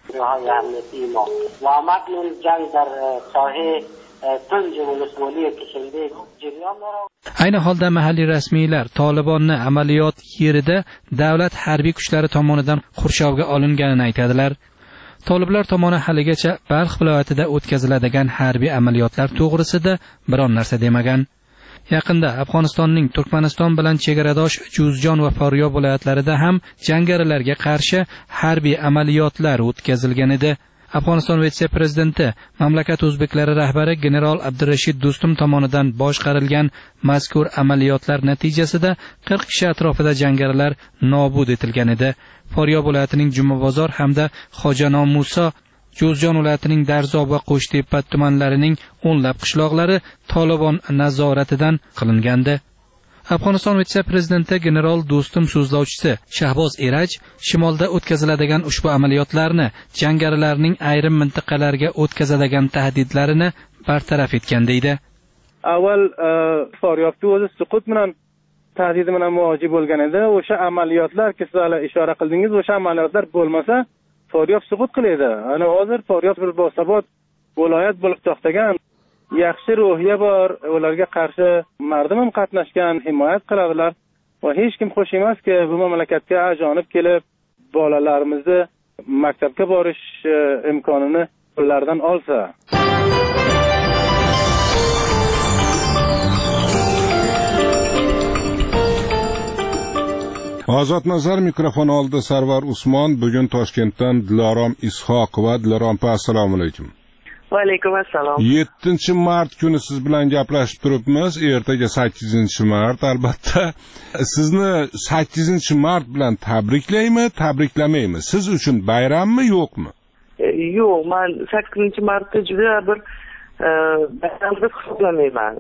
Ayni holda mahalliy rasmiylar Tolibonni amaliyot yerida davlat harbiy kuchlari tomonidan qurshovga olinganini aytadilar. Toliblar tomoni haligacha Balx viloyatida o'tkaziladigan harbiy amaliyotlar to'g'risida biron narsa demagan. Yaqinda Afg'onistonning Turkmaniston bilan chegaradosh Juzjon va Faryob viloyatlarida ham jangarilarga qarshi harbiy amaliyotlar o'tkazilgan edi. Afg'oniston vitse-prezidenti, mamlakat o'zbeklari rahbari general Abdurashid Do'stum tomonidan boshqarilgan mazkur amaliyotlar natijasida qirq kishi atrofida jangarilar nobud etilgan edi. Faryob viloyatining Jumabozor hamda Xo'janom Muso, Juzjon viloyatining Darzob va Qo'shtepa tumanlarining o'nlab qishloqlari Tolibon nazoratidan qilingandi. Afg'oniston vitse-prezidenti general Do'stum so'zlovchisi Shahboz Eraj shimolda o'tkaziladigan ushbu amaliyotlarni jangarilarning ayrim mintaqalarga o'tkazadigan tahdidlarini bartaraf etgan deydi. Avval Faryobda o'zi suqut bilan tahdidi bilan muojib bo'lgan edi. O'sha amaliyotlar sizlar ishora qildingiz, o'sha amaliyotlar bo'lmasa Faryob suqut qilaydi. Ana hozir Faryob bir bosabot viloyat bo'lib to'xtagan. yaxshi ruhiya bor, ularga qarshi mardim ham qatnashgan, himoyat qiladilar va hech kim xush emaski bu mamlakatga ajonib kelib bolalarimizni maktabga borish imkonini ulardan olsa. Ozod nazar mikrofon oldi Sarvar Usmon. Bugun Toshkentdan Dilorom Ishoqova. Dilorom, assalomu alaykum. Va alaykum assalom. yettinchi mart kuni siz bilan gaplashib turibmiz. Ertaga sakkizinchi mart. Albatta, sizni sakkizinchi mart bilan tabriklaymi, tabriklamaymi? Siz uchun bayrammi, yo'qmi? E, yo'q, men sakkizinchi martda juda bir bayram deb hisoblamayman.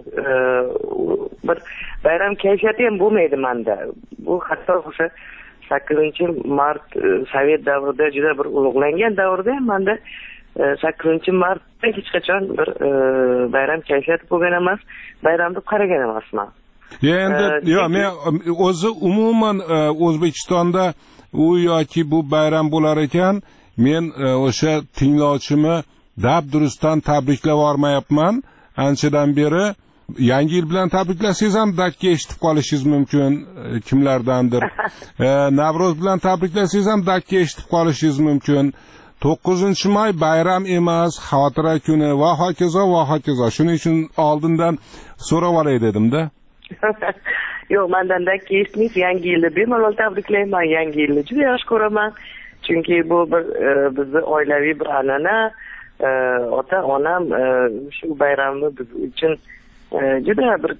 Bir bayram kayfiyati ham bo'lmaydi menda. Bu hatto o'sha sakkizinchi mart sovet davrida juda bir ulug'langan davrda ham menda sakkizinchi martda hech qachon bir bayram kayfiyati bo'lgan emas, bayram deb qaragan emasman. Endi yo'q, men o'zi umuman O'zbekistonda u yoki bu bayram bo'lar ekan, men o'sha tinglovchimni dabdurustdan tabriklab yormayapman. Anchadan beri yangi yil bilan tabriklasangiz ham dakka eshitib qolishingiz mumkin kimlardandir. Navro'z bilan tabriklasangiz ham dakka eshitib qolishingiz mumkin. to'qqizinchi may bayram emas, xotira kuni va hokazo va hokazo. Shuning uchun oldindan so'rab olay dedim-da. Yo'q, mendan dakka eshitmaysiz, yangi yilni bemalol tabriklayman. Yangi yilni juda yaxshi ko'raman. Chunki bu bir bizning oilaviy bir an'ana. Ota onam shu bayramni biz uchun juda bir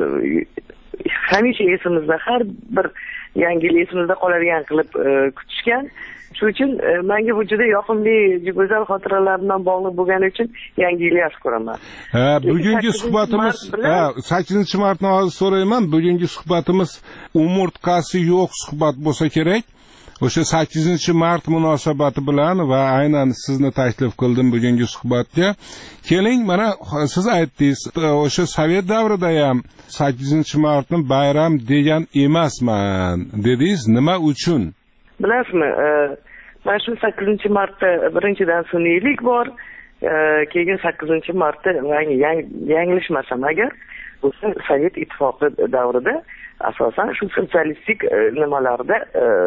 hamisha esimizda, har bir yangi yil esimizda qoladigan qilib kutishgan. Shuning uchun menga bu juda yoqimli, go'zal xotiralar bilan bog'liq bo'lgani uchun yangi yilni yaxshi ko'raman. Ha, bugungi suhbatimiz, ha, sakkizinchi martni hozir so'rayman. Bugungi suhbatimiz umurtqasi yo'q suhbat bo'lsa kerak. O'sha sakkizinchi mart munosabati bilan va aynan sizni taklif qildim bugungi suhbatga. Keling, mana siz aytdingiz, o'sha sovet davrida ham sakkizinchi martni bayram degan emasman dedingiz. Nima uchun? Bilasizmi, mana shu sakkizinchi martda birinchidan sun'iylik bor, keyin sakkizinchi martda yanglishmasam agar, o'sha Sovet ittifoqi davrida asosan shu sotsialistik nimalarda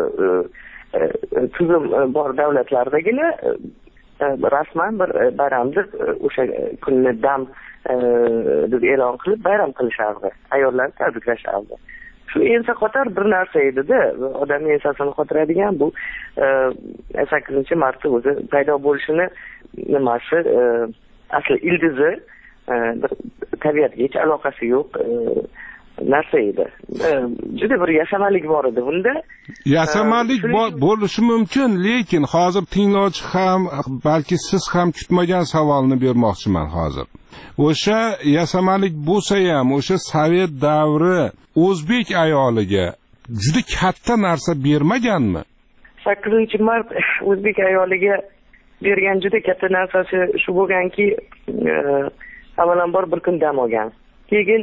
tuzum bor davlatlardagina rasman bir bayramni o'sha kunni dam deb e'lon qilib bayram qilishardi, ayollar tabriklashardi. Shu ensa qotar bir narsa edi-da, odamning ensasini qotiradigan bu sakkizinchi martda o'zi paydo bo'lishini nimasi, asli ildizi bir tabiatga hech aloqasi yo'q narsa edi. Juda bir yasamalik bor edi bunda. Yasamalik bo'lishi mumkin, lekin hozir tinglovchi ham, balki siz ham kutmagan savolni bermoqchiman hozir. O'sha yasamalik bo'lsa ham, o'sha sovet davri o'zbek ayoliga juda katta narsa bermaganmi? sakkizinchi mart o'zbek ayoliga bergan juda katta narsasi shu bo'lganki, avvalambor bir kun dam olgan. Keyin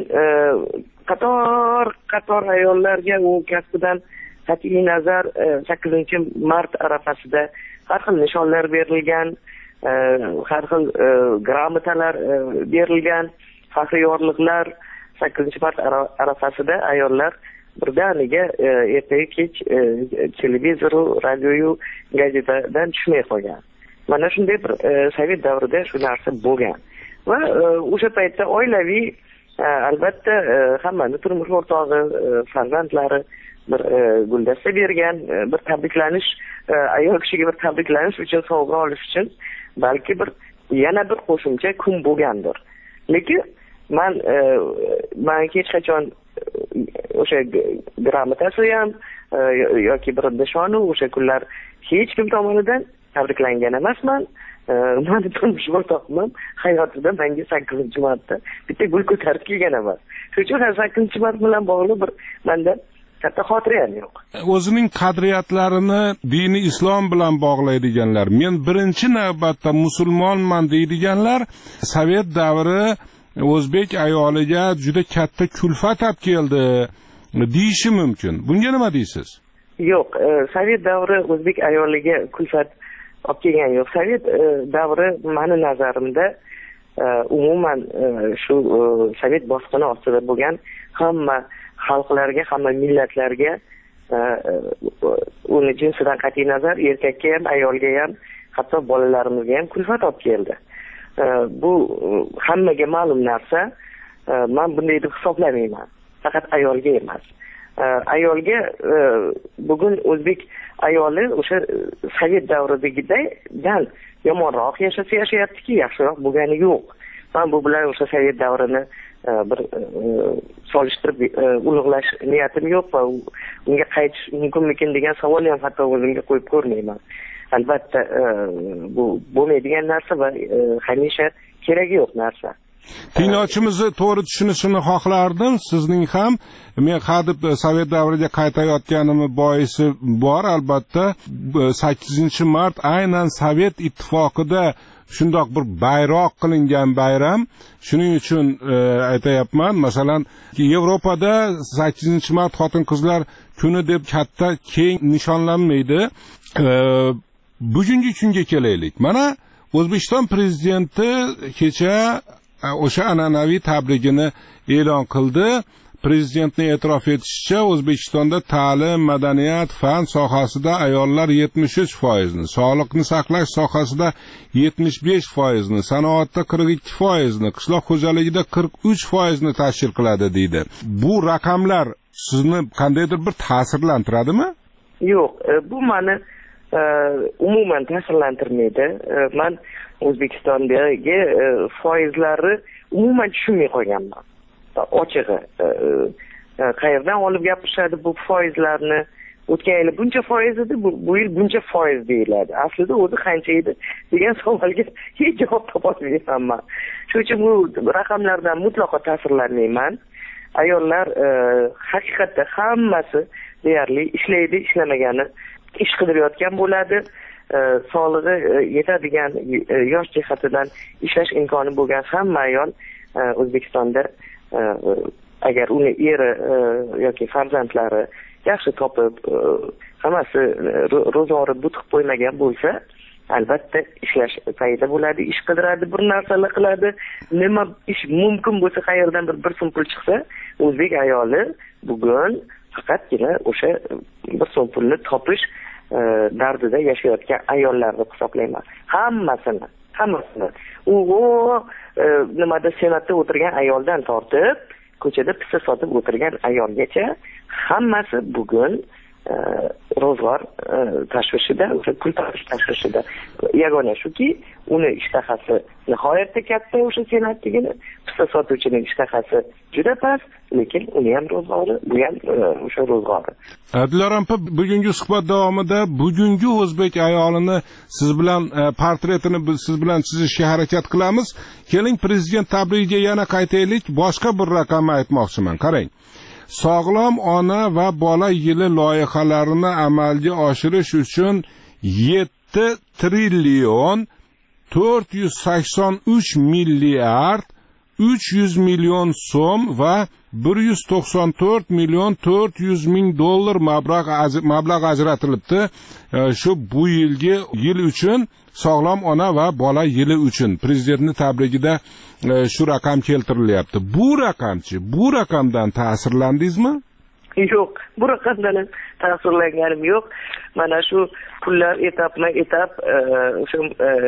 qator qator ayollarga u kasbidan qat'iy nazar sakkizinchi mart arafasida har xil nishonlar berilgan, har xil gрамотalar berilgan, faxriyorliklar. sakkizinchi mart arafasida ayollar birdaniga ertaga kech televizoru, radioyu, gazetadan tushmay qolgan. Mana shunday bir sovet davrida shu narsa bo'lgan. Va o'sha paytda oilaviy albatta hammani turmush o'rtog'i, farzandlari bir guldasta bergan, bir tabriklanish, ayol kishiga bir tabriklanish uchun sovg'a olish uchun balki bir yana bir qo'shimcha kun bo'lgandir. Lekin men men hech qachon o'sha gрамотasi ham yoki bir nishoni o'sha kunlar hech kim tomonidan tabriklangan emasman. Meni turmush o'rtog'im ham hayotida menga sakkizinchi martda bitta gul ko'tarib kelgan emas. Shuning uchun sakkizinchi mart bilan bog'liq bir menda katta xotira ham yo'q. O'zining qadriyatlarini dini islom bilan bog'laydiganlar, men birinchi navbatda musulmonman deydiganlar sovet davri o'zbek ayoliga juda katta kulfat olib keldi deyishi mumkin. Bunga nima deysiz? Yo'q, sovet davri o'zbek ayoliga kulfat olib kelgan yo'q. Sovet davri meni nazarimda umuman shu sovet bosqini ostida bo'lgan hamma xalqlarga, hamma millatlarga uni jinsidan qat'iy nazar erkakka ham, ayolga ham, hatto bolalarimizga ham kulfat olib keldi. Bu hammaga ma'lum narsa. Men bunday deb hisoblamayman. Faqat ayolga emas. Ayolga bugun o'zbek ayoli o'sha sovet davridagidan yomonroq yashasa yashayaptiki, yaxshiroq bo'lgani yo'q. Men bu bilan o'sha sovet davrini bir solishtirib ulug'lash niyatim yo'q va unga qaytish mumkinmikin degan savolni ham hatto o'zimga qo'yib ko'rmayman. Albatta bu bo'lmaydigan narsa va hamisha keragi yo'q narsa. Tinglovchimizni to'g'ri tushunishini xohlardim. Sizning ham men hadeb sovet davriga qaytayotganimni boisi bor. Albatta sakkizinchi mart aynan Sovet ittifoqida shundoq bir bayroq qilingan bayram. Shuning uchun aytayapman, masalan, Yevropada sakkizinchi mart xotin-qizlar kuni deb katta keng nishonlanmaydi. Bugungi kunga kelaylik. Mana O'zbekiston prezidenti kecha o'sha an'anaviy tabrigini e'lon qildi. Prezidentning e'tirof etishicha, O'zbekistonda ta'lim, madaniyat, fan sohasida ayollar yetmish uch foiz ni, sog'liqni saqlash sohasida yetmish besh foiz ni, sanoatda qirq ikki foiz ni, qishloq xo'jaligida qirq uch foiz ni tashkil qiladi deydi. Bu raqamlar sizni qandaydir bir ta'sirlantiradimi? Yo'q, bu meni umuman ta'sirlantirmaydi. Men O'zbekistondagi foizlarni umuman tushunmay qolganman. Ochig'i, qayerdan olib gapirishadi bu foizlarni? O'tgan yil buncha foiz edi, bu yil buncha foiz deyiladi. Aslida o'zi qancha edi degan savolga hech javob topolmayman. Shuning uchun bu raqamlardan mutlaqo ta'sirlanmayman. Ayollar haqiqatda hammasi deyarli ishlaydi, ishlamagani ish qidirayotgan bo'ladi. Sog'lig'i yetadigan yosh jihatidan ishlash imkoni bo'lgan hamma ayol O'zbekistonda agar uni eri yoki farzandlari yaxshi topib, hammasi ro'zg'ori butib qo'ymagan bo'lsa, albatta ishlash payida bo'ladi, ish qidiradi, bir narsalar qiladi. Nima ish mumkin bo'lsa, qayerdan bir bir so'm pul chiqsa, o'zbek ayoli bugun faqatgina o'sha bir so'm pulni topish dardida yashayotgan ayollarni hisoblayman. Hammasini, hammasini. U nimada senatda o'tirgan ayoldan tortib, ko'chada pissa sotib o'tirgan ayolgacha hammasi bugun ro'zg'or tashvishida, o'sha pul topish tashvishida. Yagona shuki, uni ishtahasi nihoyatda katta, o'sha senatdagini pissa sotuvchining ishtahasi juda past, lekin uni ham ro'zg'ori, bu ham o'sha ro'zg'ori. Dilorom opa, bugungi suhbat davomida bugungi o'zbek ayolini siz bilan portretini siz bilan chizishga harakat qilamiz. Keling, prezident tabrigiga yana qaytaylik. Boshqa bir raqamni aytmoqchiman. Qarang. Sog'lom ona va bola yili loyihalarini amalga oshirish uchun yetti trillion to'rt yuz sakson uch milliard uch yuz million so'm va bir yuz to'qson to'rt million to'rt yuz ming dollar mablag' mablag' ajratilibdi. Shu bu yilgi yil uchun sog'lom ona va bola yili uchun prezidentning tabrigida shu raqam keltirilyapti. Bu raqamchi, bu raqamdan ta'sirlandingizmi? Yo'q, bu raqamdan ta'sirlanganim yo'q. Mana shu pullar etapma-etap o'sha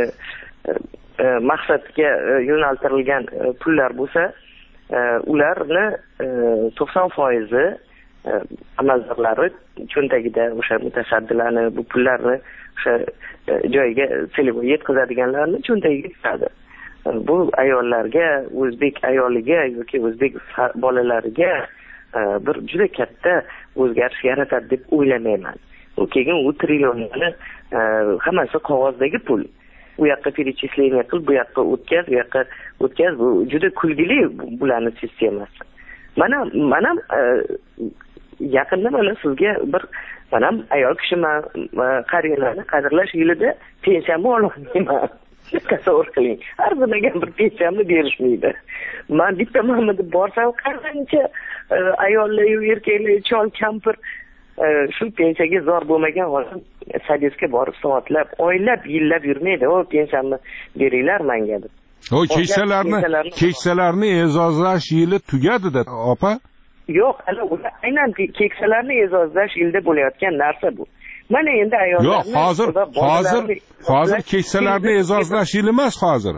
maqsadga yo'naltirilgan pullar bo'lsa, ularni to'qson foiz amaldorlari cho'ntagida o'sha mutasaddilarni bu pullarni o'sha joyga seleboy yetkazadiganlarni cho'ntagiga tushadi. Bu ayollarga, o'zbek ayoliga yoki o'zbek bolalariga bir juda katta o'zgarish yaratadi deb o'ylamayman. U keyin u trillionlarni hammasi qog'ozdagi pul. U yoqqa перечисление qil, bu yoqqa o'tkaz, bu yoqqa o'tkaz, bu juda kulgili bularning sistemasi. Mana mana yaqinda mana sizga bir mana ayol kishiman, qariyalarni qadrlash yilida pensiyamni ololmayman. Tasavvur qiling. Arzimagan bir pensiyamni berishmaydi. Men bitta mana deb borsam, qancha ayollar, erkaklar, chol, kampir shu pensiyaga zor bo'lmagan odam sadisga borib soatlab, oylab, yillab yurmaydi. O pensiyamni beringlar menga deb. O keksalarni keksalarni e'zozlash yili tugadi-da, opa. Yo'q, hali ular aynan keksalarni e'zozlash yilida bo'layotgan narsa bu. Mana endi ayollarni Yo'q, hozir hozir hozir keksalarni e'zozlash yili emas hozir.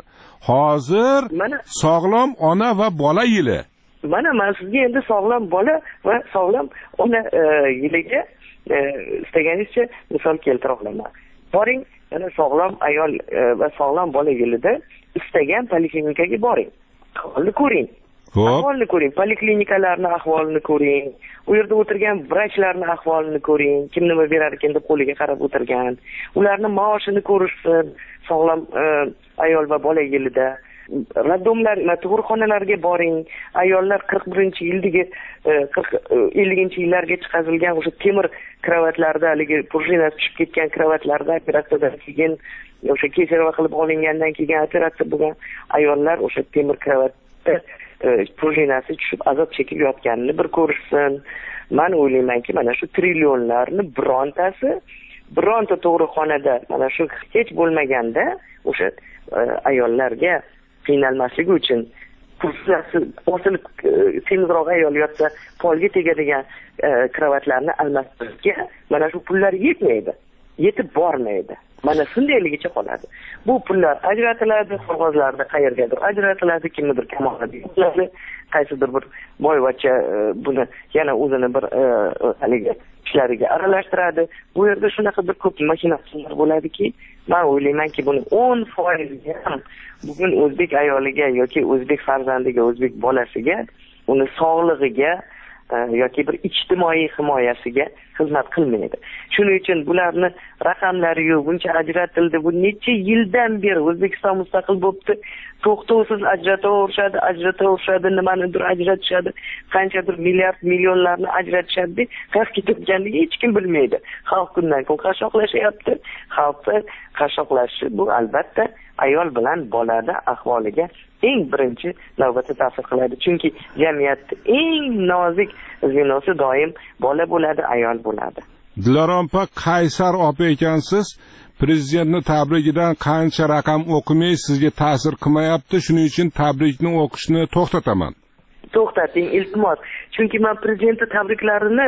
Hozir sog'lom ona va bola yili. Mana men sizga endi sog'lom bola va sog'lom ona yiliga istaganingizcha misol keltira olaman. Boring, mana sog'lom ayol va sog'lom bola yilida istagan poliklinikaga boring. Ahvolni ko'ring. Ahvolni ko'ring, poliklinikalarni ahvolini ko'ring. U yerda o'tirgan vrachlarning ahvolini ko'ring. Kim nima berar ekan deb qo'liga qarab o'tirgan. Ularning maoshini ko'rishsin. Sog'lom ayol va bola yilida raddomlar, tug'ruqxonalarga boring. Ayollar qirq birinchi yildagi qirq ellinchi yillarga chiqazilgan o'sha temir kravatlarda, haligi prujinasi tushib ketgan kravatlarda operatsiyadan keyin o'sha kesarva qilib olingandan keyin operatsiya bo'lgan ayollar o'sha temir kravatda prujinasi tushib azob chekib yotganini bir ko'rishsin. Men o'ylaymanki, mana shu trillionlarni birontasi bironta tug'ruqxonada mana shu hech bo'lmaganda o'sha ayollarga qiynalmasligi uchun kursasi osilib semizroq ayol yotsa polga tegadigan kravatlarni almashtirishga mana shu pullar yetmaydi, yetib bormaydi. Mana shundayligicha qoladi. Bu pullar ajratiladi, qog'ozlarda qayergadir ajratiladi, kimnidir kamolada yuqiladi, qaysidir bir boyvachcha buni yana o'zini bir haligi ishlariga aralashtiradi. Bu yerda shunaqa bir ko'p mashinalar bo'ladiki, men o'ylaymanki, buni o'n foiz ham bugun o'zbek ayoliga yoki o'zbek farzandiga, o'zbek bolasiga, uni sog'lig'iga yoki bir ijtimoiy himoyasiga xizmat qilmaydi. Shuning uchun bularni raqamlari yo'q, buncha ajratildi. Bu necha yildan beri O'zbekiston mustaqil bo'libdi. To'xtovsiz ajrataverishadi, ajrataverishadi, nimanidir ajratishadi, qanchadir milliard millionlarni ajratishadi. Qayerga ketayotganligini hech kim bilmaydi. Xalq kundan kun qashshoqlashyapti. Xalqni qashshoqlashi bu albatta ayol bilan bolada ahvoliga eng birinchi navbatda ta'sir qiladi. Chunki jamiyatda eng nozik zinosi doim bola bo'ladi, ayol bo'ladi. Dilorompa Qaysar opa ekansiz. Prezidentni tabrigidan qancha raqam o'qimay sizga ta'sir qilmayapti. Shuning uchun tabrikni o'qishni to'xtataman. To'xtating, iltimos. Chunki men prezidentning tabriklarini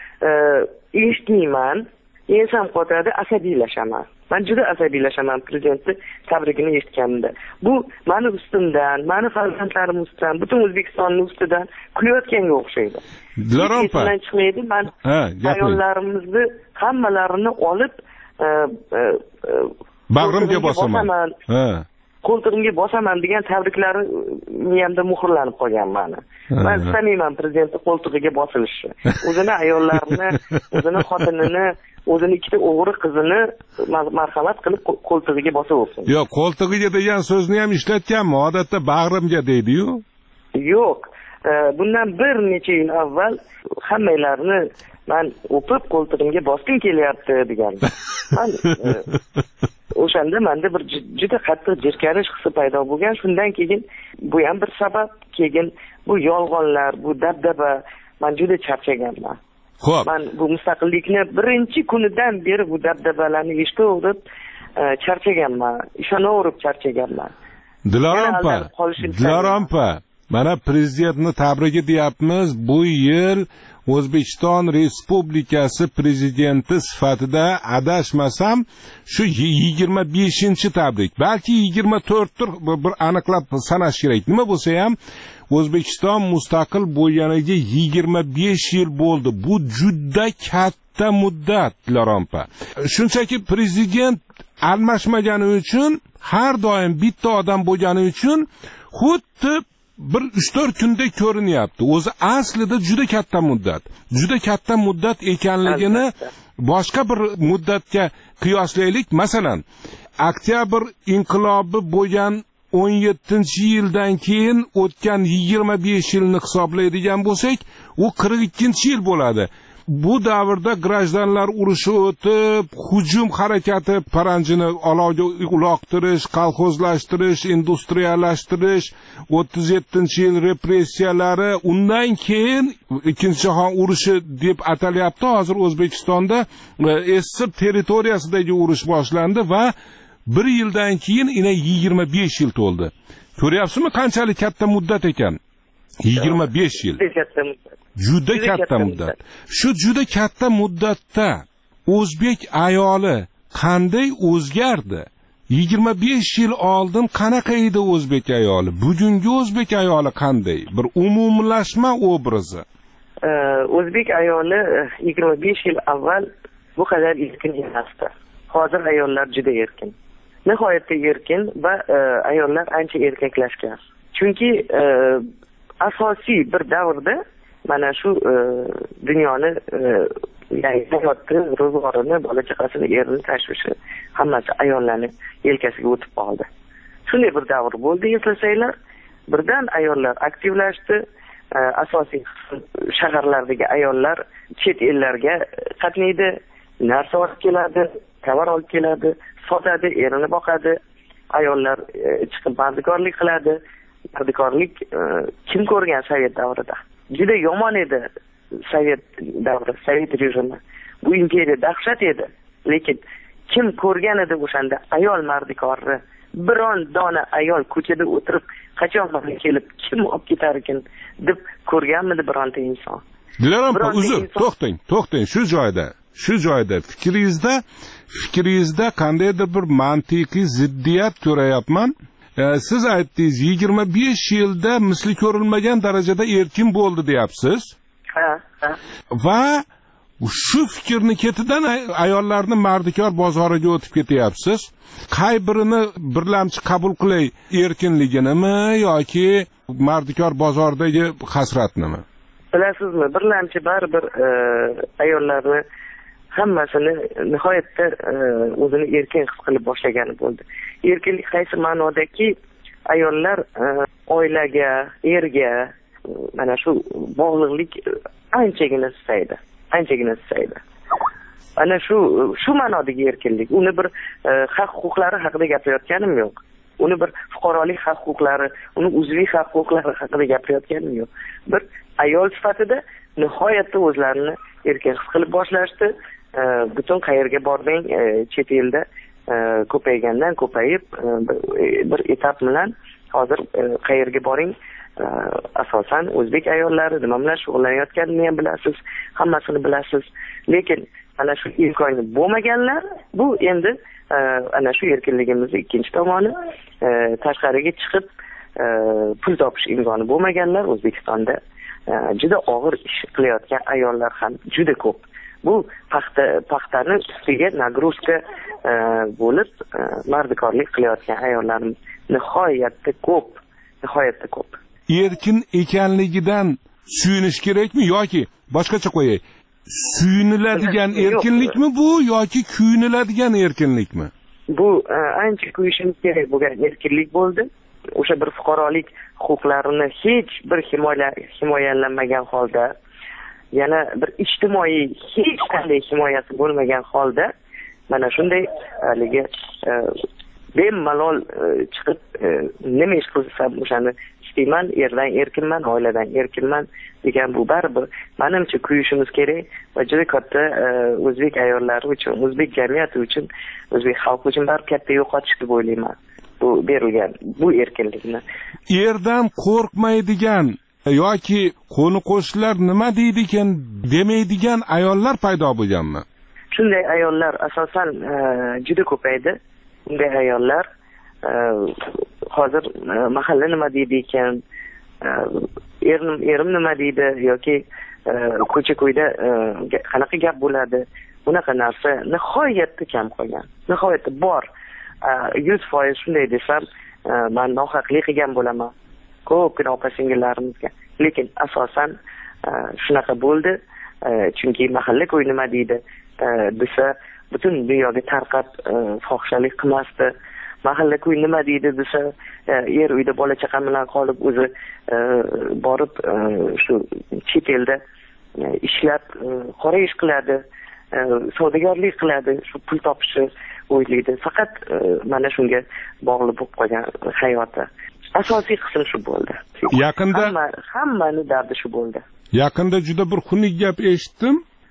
eshitmayman. Ensam qotadi, asabiylashaman. Men juda asabiylashaman prezidentni tabrigini eshitganimda. Bu meni ustimdan, meni farzandlarim ustidan, butun O'zbekistonning ustidan kulayotganga o'xshaydi. Dilorompa chiqmaydi. Men ayollarimizni hammalarini olib bag'rimga bosaman. Ha. Qo'ltig'imga bosaman degan tabriklari miyamda muhrlanib qolgan meni. Men istamayman prezidentning qo'ltig'iga bosilishni. O'zini ayollarini, o'zini xotinini, o'zini ikkita o'g'ri qizini marhamat qilib qo'ltig'iga bosaversin. Yo'q, qo'ltig'iga degan so'zni ham ishlatganmi? Odatda bag'rimga deydi-yu. Yo'q, bundan bir necha yil avval hammalarini men o'pib qo'ltig'imga bosgim kelyapti degan. Men o'shanda menda bir juda qattiq jirkanish hissi paydo bo'lgan. Shundan keyin bu ham bir sabab, keyin bu yolg'onlar, bu dabdaba, men juda charchaganman. Xo'p. Men bu mustaqillikni birinchi kunidan beri bu dabdabalarni eshitib charchaganman, ishonaverib charchaganman. Dilorompa, Dilorompa, mana prezidentni tabrigi deyapmiz. Bu yil O'zbekiston Respublikasi prezidenti sifatida adashmasam shu yigirma beshinchi tabrik, balki yigirma to'rtdir, bir aniqlab sanash kerak. Nima bo'lsa ham O'zbekiston mustaqil bo'lganiga yigirma besh yil bo'ldi. Bu juda katta muddat, Dilorompa. Shunchaki prezident almashmagani uchun, har doim bitta odam bo'lgani uchun xuddi bir uch to'rt kunda ko'rinyapti. O'zi aslida juda katta muddat. Juda katta muddat ekanligini boshqa bir muddatga qiyoslaylik. Masalan, oktyabr inqilobi bo'lgan o'n yettinchi yildan keyin o'tgan yigirma besh yilni hisoblaydigan bo'lsak, u qirq ikkinchi yil bo'ladi. Bu davrda grajdanlar urushi o'tib, hujum harakati paranjini olovga uloqtirish, kolxozlashtirish, industriyalashtirish, o'ttiz yettinchi yil repressiyalari, undan keyin ikkinchi jahon urushi deb atalyapti. Hozir O'zbekistonda S S R territoriyasidagi urush boshlandi va bir yildan keyin ina yigirma besh yil to'ldi. Ko'ryapsizmi qanchalik katta muddat ekan? yigirma besh yil. Juda katta muddat. Shu juda katta muddatda o'zbek ayoli qanday o'zgardi? yigirma besh yil oldin qanaqa edi o'zbek ayoli? Bugungi o'zbek ayoli qanday? Bir umumlashma obrazi. O'zbek ayoli yigirma besh yil avval bu qadar erkin emasdi. Hozir ayollar juda erkin. Nihoyatda erkin va ayollar ancha erkaklashgan. Chunki asosiy bir davrda mana shu dunyoni hayotni, ro'zg'orini, bola chaqasini, erini tashvishi hammasi ayollarning yelkasiga o'tib qoldi. Shunday bir davr bo'ldi, eslasanglar, birdan ayollar aktivlashdi. Asosiy shaharlardagi ayollar chet ellarga qatnaydi, narsa olib keladi, tovar olib keladi, sotadi, erini boqadi. Ayollar chiqib mardikorlik qiladi. Mardikorlik kim ko'rgan Sovet davrida? Juda yomon edi Sovet davri, Sovet rejimi. Bu imperiya dahshat edi. Lekin kim ko'rgan edi o'shanda ayol mardikorni? Biron dona ayol ko'chada o'tirib qachon kelib kim olib ketar ekan deb ko'rganmidi bironta inson? Dilaram, uzr, to'xtang, to'xtang, shu joyda, shu joyda fikringizda, fikringizda qandaydir bir mantiqiy ziddiyat ko'rayapman. Siz aytdingiz, yigirma besh yilda misli ko'rilmagan darajada erkin bo'ldi deyapsiz. Ha, ha. Va shu fikrni ketidan ayollarni mardikor bozoriga o'tib ketyapsiz. Qay birini birlamchi qabul qilay, erkinliginimi yoki mardikor bozoridagi hasratnimi? Bilasizmi, birlamchi baribir ayollarni hammasini nihoyatda o'zini erkin his qilib boshlagani bo'ldi. Erkinlik qaysi ma'nodaki, ayollar oilaga, erga mana shu bog'liqlik anchagina istaydi. Anchagina istaydi. Ana shu shu ma'nodagi erkinlik. Uni bir haq-huquqlari haqida gapirayotganim yo'q. Uni bir fuqarolik haq-huquqlari, uni uzviy haq-huquqlari haqida gapirayotganim yo'q. Bir ayol sifatida nihoyatda o'zlarini erkin his qilib boshlashdi. Butun qayerga bormang, chet elda ko'paygandan ko'payib bir etap bilan hozir qayerga boring, asosan o'zbek ayollari nima bilan shug'ullanayotganini ham bilasiz, hammasini bilasiz. Lekin ana shu imkoni bo'lmaganlar, bu endi ana shu erkinligimizning ikkinchi tomoni, tashqariga chiqib pul topish imkoni bo'lmaganlar O'zbekistonda juda og'ir ish qilayotgan ayollar ham juda ko'p. Bu paxta paxtani ustiga nagruzka bo'lib mardikorlik qilayotgan ayollarimiz nihoyatda ko'p, nihoyatda ko'p. Erkin ekanligidan suyunish kerakmi yoki boshqacha qo'yay, suyuniladigan erkinlikmi bu yoki kuyuniladigan erkinlikmi? Bu ancha kuyishimiz kerak bo'lgan erkinlik bo'ldi. O'sha bir fuqarolik huquqlarini hech bir himoya himoyalanmagan holda, yana bir ijtimoiy hech qanday himoyasi bo'lmagan holda mana shunday haligi bemalol chiqib nima ish qilsam o'shani istayman, erdan erkinman, oiladan erkinman degan bu baribir menimcha kuyishimiz kerak va juda katta o'zbek ayollari uchun, o'zbek jamiyati uchun, o'zbek xalqi uchun baribir katta yo'qotish deb o'ylayman. Bu berilgan bu erkinlikni. Erdan qo'rqmaydigan yoki qo'ni qo'shnilar nima deydi ekan demaydigan ayollar paydo bo'lganmi? Shunday ayollar asosan juda ko'paydi. Bunday ayollar hozir mahalla nima deydi ekan, erim erim nima deydi yoki ko'cha-ko'yda qanaqa gap bo'ladi? Bunaqa narsa nihoyatda kam qolgan. Nihoyatda bor. yuz foiz shunday desam, men nohaqlik qilgan bo'laman. Ko'pgina opa-singillarimizga. Lekin asosan shunaqa bo'ldi. Chunki mahalla ko'y nima deydi desa, butun dunyoga tarqab fohishalik qilmasdi. Mahalla ko'y nima deydi desa, er uyda bola chaqa bilan qolib o'zi borib shu chet elda ishlab qora ish qiladi, savdogarlik qiladi, shu pul topishni o'ylaydi. Faqat mana shunga bog'liq bo'lib qolgan hayoti. Asosiy qism shu bo'ldi. Yaqinda hammani dardi shu bo'ldi. Yaqinda juda bir xunuk gap eshitdim.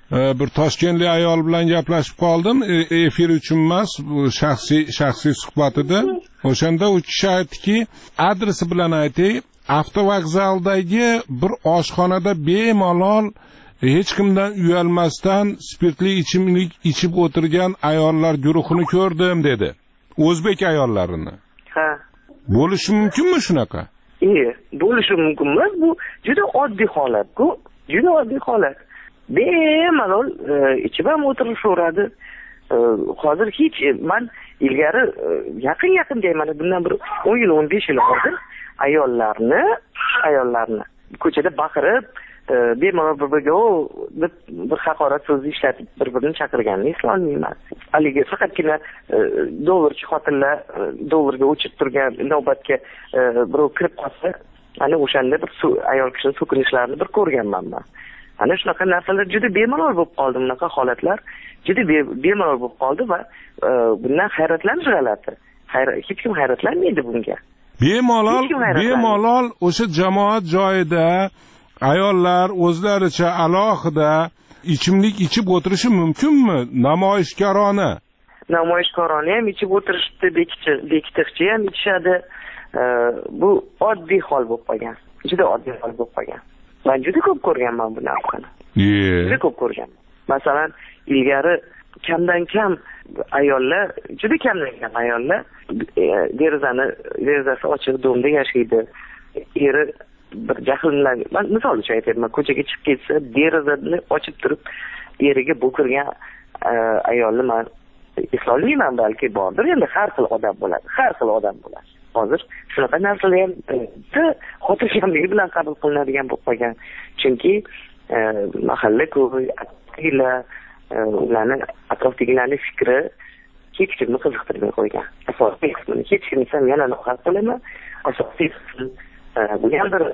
bir toshkentlik ayol bilan gaplashib qoldim, efir uchun emas, shaxsiy shaxsiy suhbatida. O'shanda u kishi aytdiki, adresi bilan aytay, avtovokzaldagi bir oshxonada bemalol hech kimdan uyalmasdan spirtli ichimlik ichib o'tirgan ayollar guruhini ko'rdim dedi. O'zbek ayollarini. Ha. Bo'lishi mumkinmi shunaqa? E, bo'lishi mumkin emas, bu juda oddiy holat-ku, juda oddiy holat. Bemalol ichib ham o'tirishaveradi. Hozir hech men ilgari yaqin yaqin deyman, bundan bir o'n yil o'n besh yil oldin ayollarni, ayollarni ko'chada baqirib, bemalol bir-biriga bir haqorat so'zni ishlatib bir-birini chaqirganini eslolmayman. Haligi faqatgina dollarchi xotinlar dollarga o'chib turgan navbatga birov kirib qolsa, ana o'shanda bir ayol kishining so'kinishlarini bir ko'rganman men. Ana shunaqa narsalar juda bemalol bo'lib qoldi, bunaqa holatlar juda bemalol bo'lib qoldi va bundan hayratlanish g'alati. Hech kim hayratlanmaydi bunga. Bemalol, bemalol o'sha jamoat joyida ayollar o'zlaricha alohida ichimlik ichib o'tirishi mumkinmi? Namoyishkorona. Namoyishkorona ham ichib o'tirishdi, bekitiqchi ham ichishadi. Bu oddiy hol bo'lib qolgan. Juda oddiy hol bo'lib qolgan. Men juda ko'p ko'rganman bu narsani. Juda ko'p ko'rganman. Masalan, ilgari kamdan kam ayollar, juda kamdan kam ayollar derazani, derazasi ochiq domda yashaydi. Eri bir jahl bilan, men misol uchun aytaman, ko'chaga chiqib ketsa, derazani ochib turib, eriga bo'kirgan ayolni men eslolmayman, balki bordir, endi har xil odam bo'ladi, har xil odam bo'ladi. Hozir shunaqa narsalar ham xotirjamlik bilan qabul qilinadigan bo'lib qolgan. Chunki mahalla ko'y, atrofdagilar, ularning atrofdagilarning fikri hech kimni qiziqtirmay qo'ygan. Asosiy qismini hech kim desam yana nohaq qilaman. Asosiy qismi bu ham bir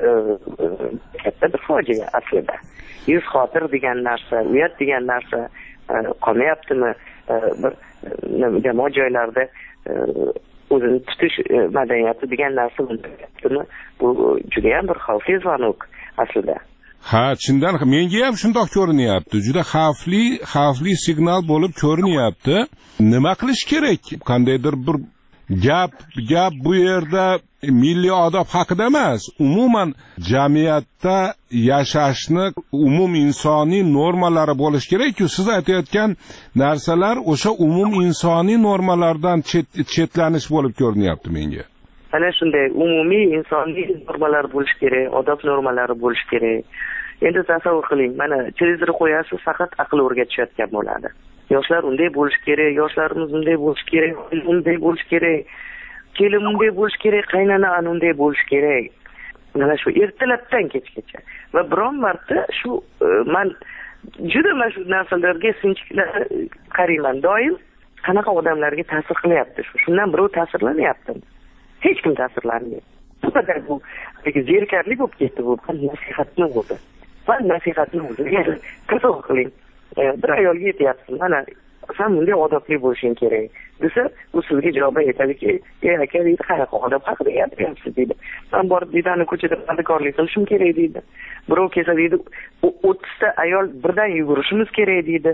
katta bir fojia aslida. Yuz xotir degan narsa, uyat degan narsa qolmayaptimi? Bir jamoat joylarida o'zini tutish madaniyati degan narsa bo'lmayaptimi? Bu juda ham bir xavfli zvonok aslida. Ha, chindan menga ham shundoq ko'rinyapti. Juda xavfli, xavfli signal bo'lib ko'rinyapti. Nima qilish kerak? Qandaydir bir gap, gap bu yerda milliy odob haqida emas, umuman jamiyatda yashashni umum insoniy normalari bo'lish kerak-ku. Siz aytayotgan narsalar o'sha umum insoniy normalardan chet, chetlanish bo'lib ko'rinyapti menga. Ana shunday umumiy insoniy normalar bo'lish kerak, odob normalari bo'lish kerak. Endi tasavvur qiling, mana televizor qo'yasiz, faqat aql o'rgatishayotgan bo'ladi. Yoshlar unday bo'lish kerak, yoshlarimiz unday bo'lish kerak, unday bo'lish kerak. Kelin unday bo'lish kerak, qaynona unday bo'lish kerak. Mana shu ertalabdan kechgacha. Va biron marta shu men juda mana shu narsalarga sinchiklab qarayman. Doim qanaqa odamlarga ta'sir qilyapti shu. Shundan birov ta'sirlanyapti. Hech kim ta'sirlanmaydi. Bu qadar bu zerikarli bo'lib ketdi bu. Nasihatni o'zi. Va nasihatni o'zi. Tasavvur qiling. Bir ayolga aytyapsiz, mana sen bunday odobli bo'lishing kerak desa, u sizga javoban aytadiki, ey aka, deydi, qanaqa odob haqida gapiryapsiz deydi. Men borib deydi, ko'chada bandikorlik qilishim kerak deydi. Birov kelsa deydi, o'ttizta ayol birdan yugurishimiz kerak deydi.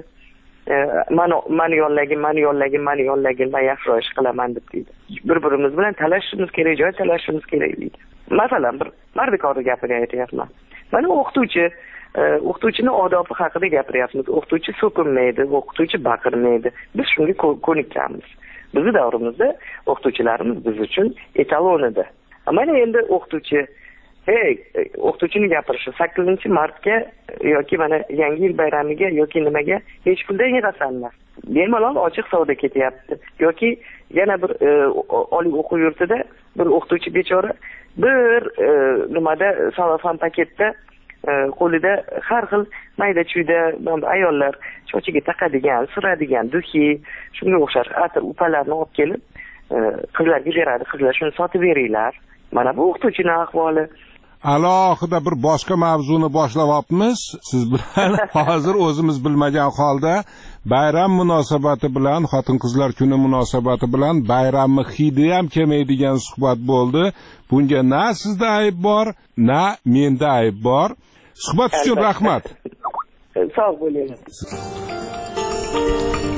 Mani mani yollagin, mani yollagin, mani yollagin, men yaxshiroq ish qilaman deb deydi. Bir-birimiz bilan talashishimiz kerak, joy talashishimiz kerak deydi. Masalan, bir mardikorni gapini aytyapman. Mana o'qituvchi o'qituvchini odobi haqida gapiryapmiz. O'qituvchi so'kinmaydi, o'qituvchi baqirmaydi. Biz shunga ko'nikkanmiz. Bizning davrimizda o'qituvchilarimiz biz uchun etalon edi. Mana endi o'qituvchi, hey, o'qituvchining gapirishi sakkizinchi martga yoki mana yangi yil bayramiga yoki nimaga hech puldan yig'asanlar. Bemalol ochiq savdo ketyapti. Yoki yana bir oliy o'quv yurtida bir o'qituvchi bechora bir nimada salofan paketda qo'lida har xil mayda-chuyda ayollar chochiga taqadigan, suradigan duxi, shunga o'xshash atir upalarni olib kelib qizlarga beradi. Qizlar shuni sotib beringlar. Mana bu o'qituvchining ahvoli. Alohida bir boshqa mavzuni boshlayapmiz. Siz bilan hozir o'zimiz bilmagan holda bayram munosabati bilan, xotin-qizlar kuni munosabati bilan bayramni hidi ham kelmaydigan suhbat bo'ldi. Bunga na sizda ayb bor, na menda ayb bor. Suhbat uchun rahmat. sog' bo'ling.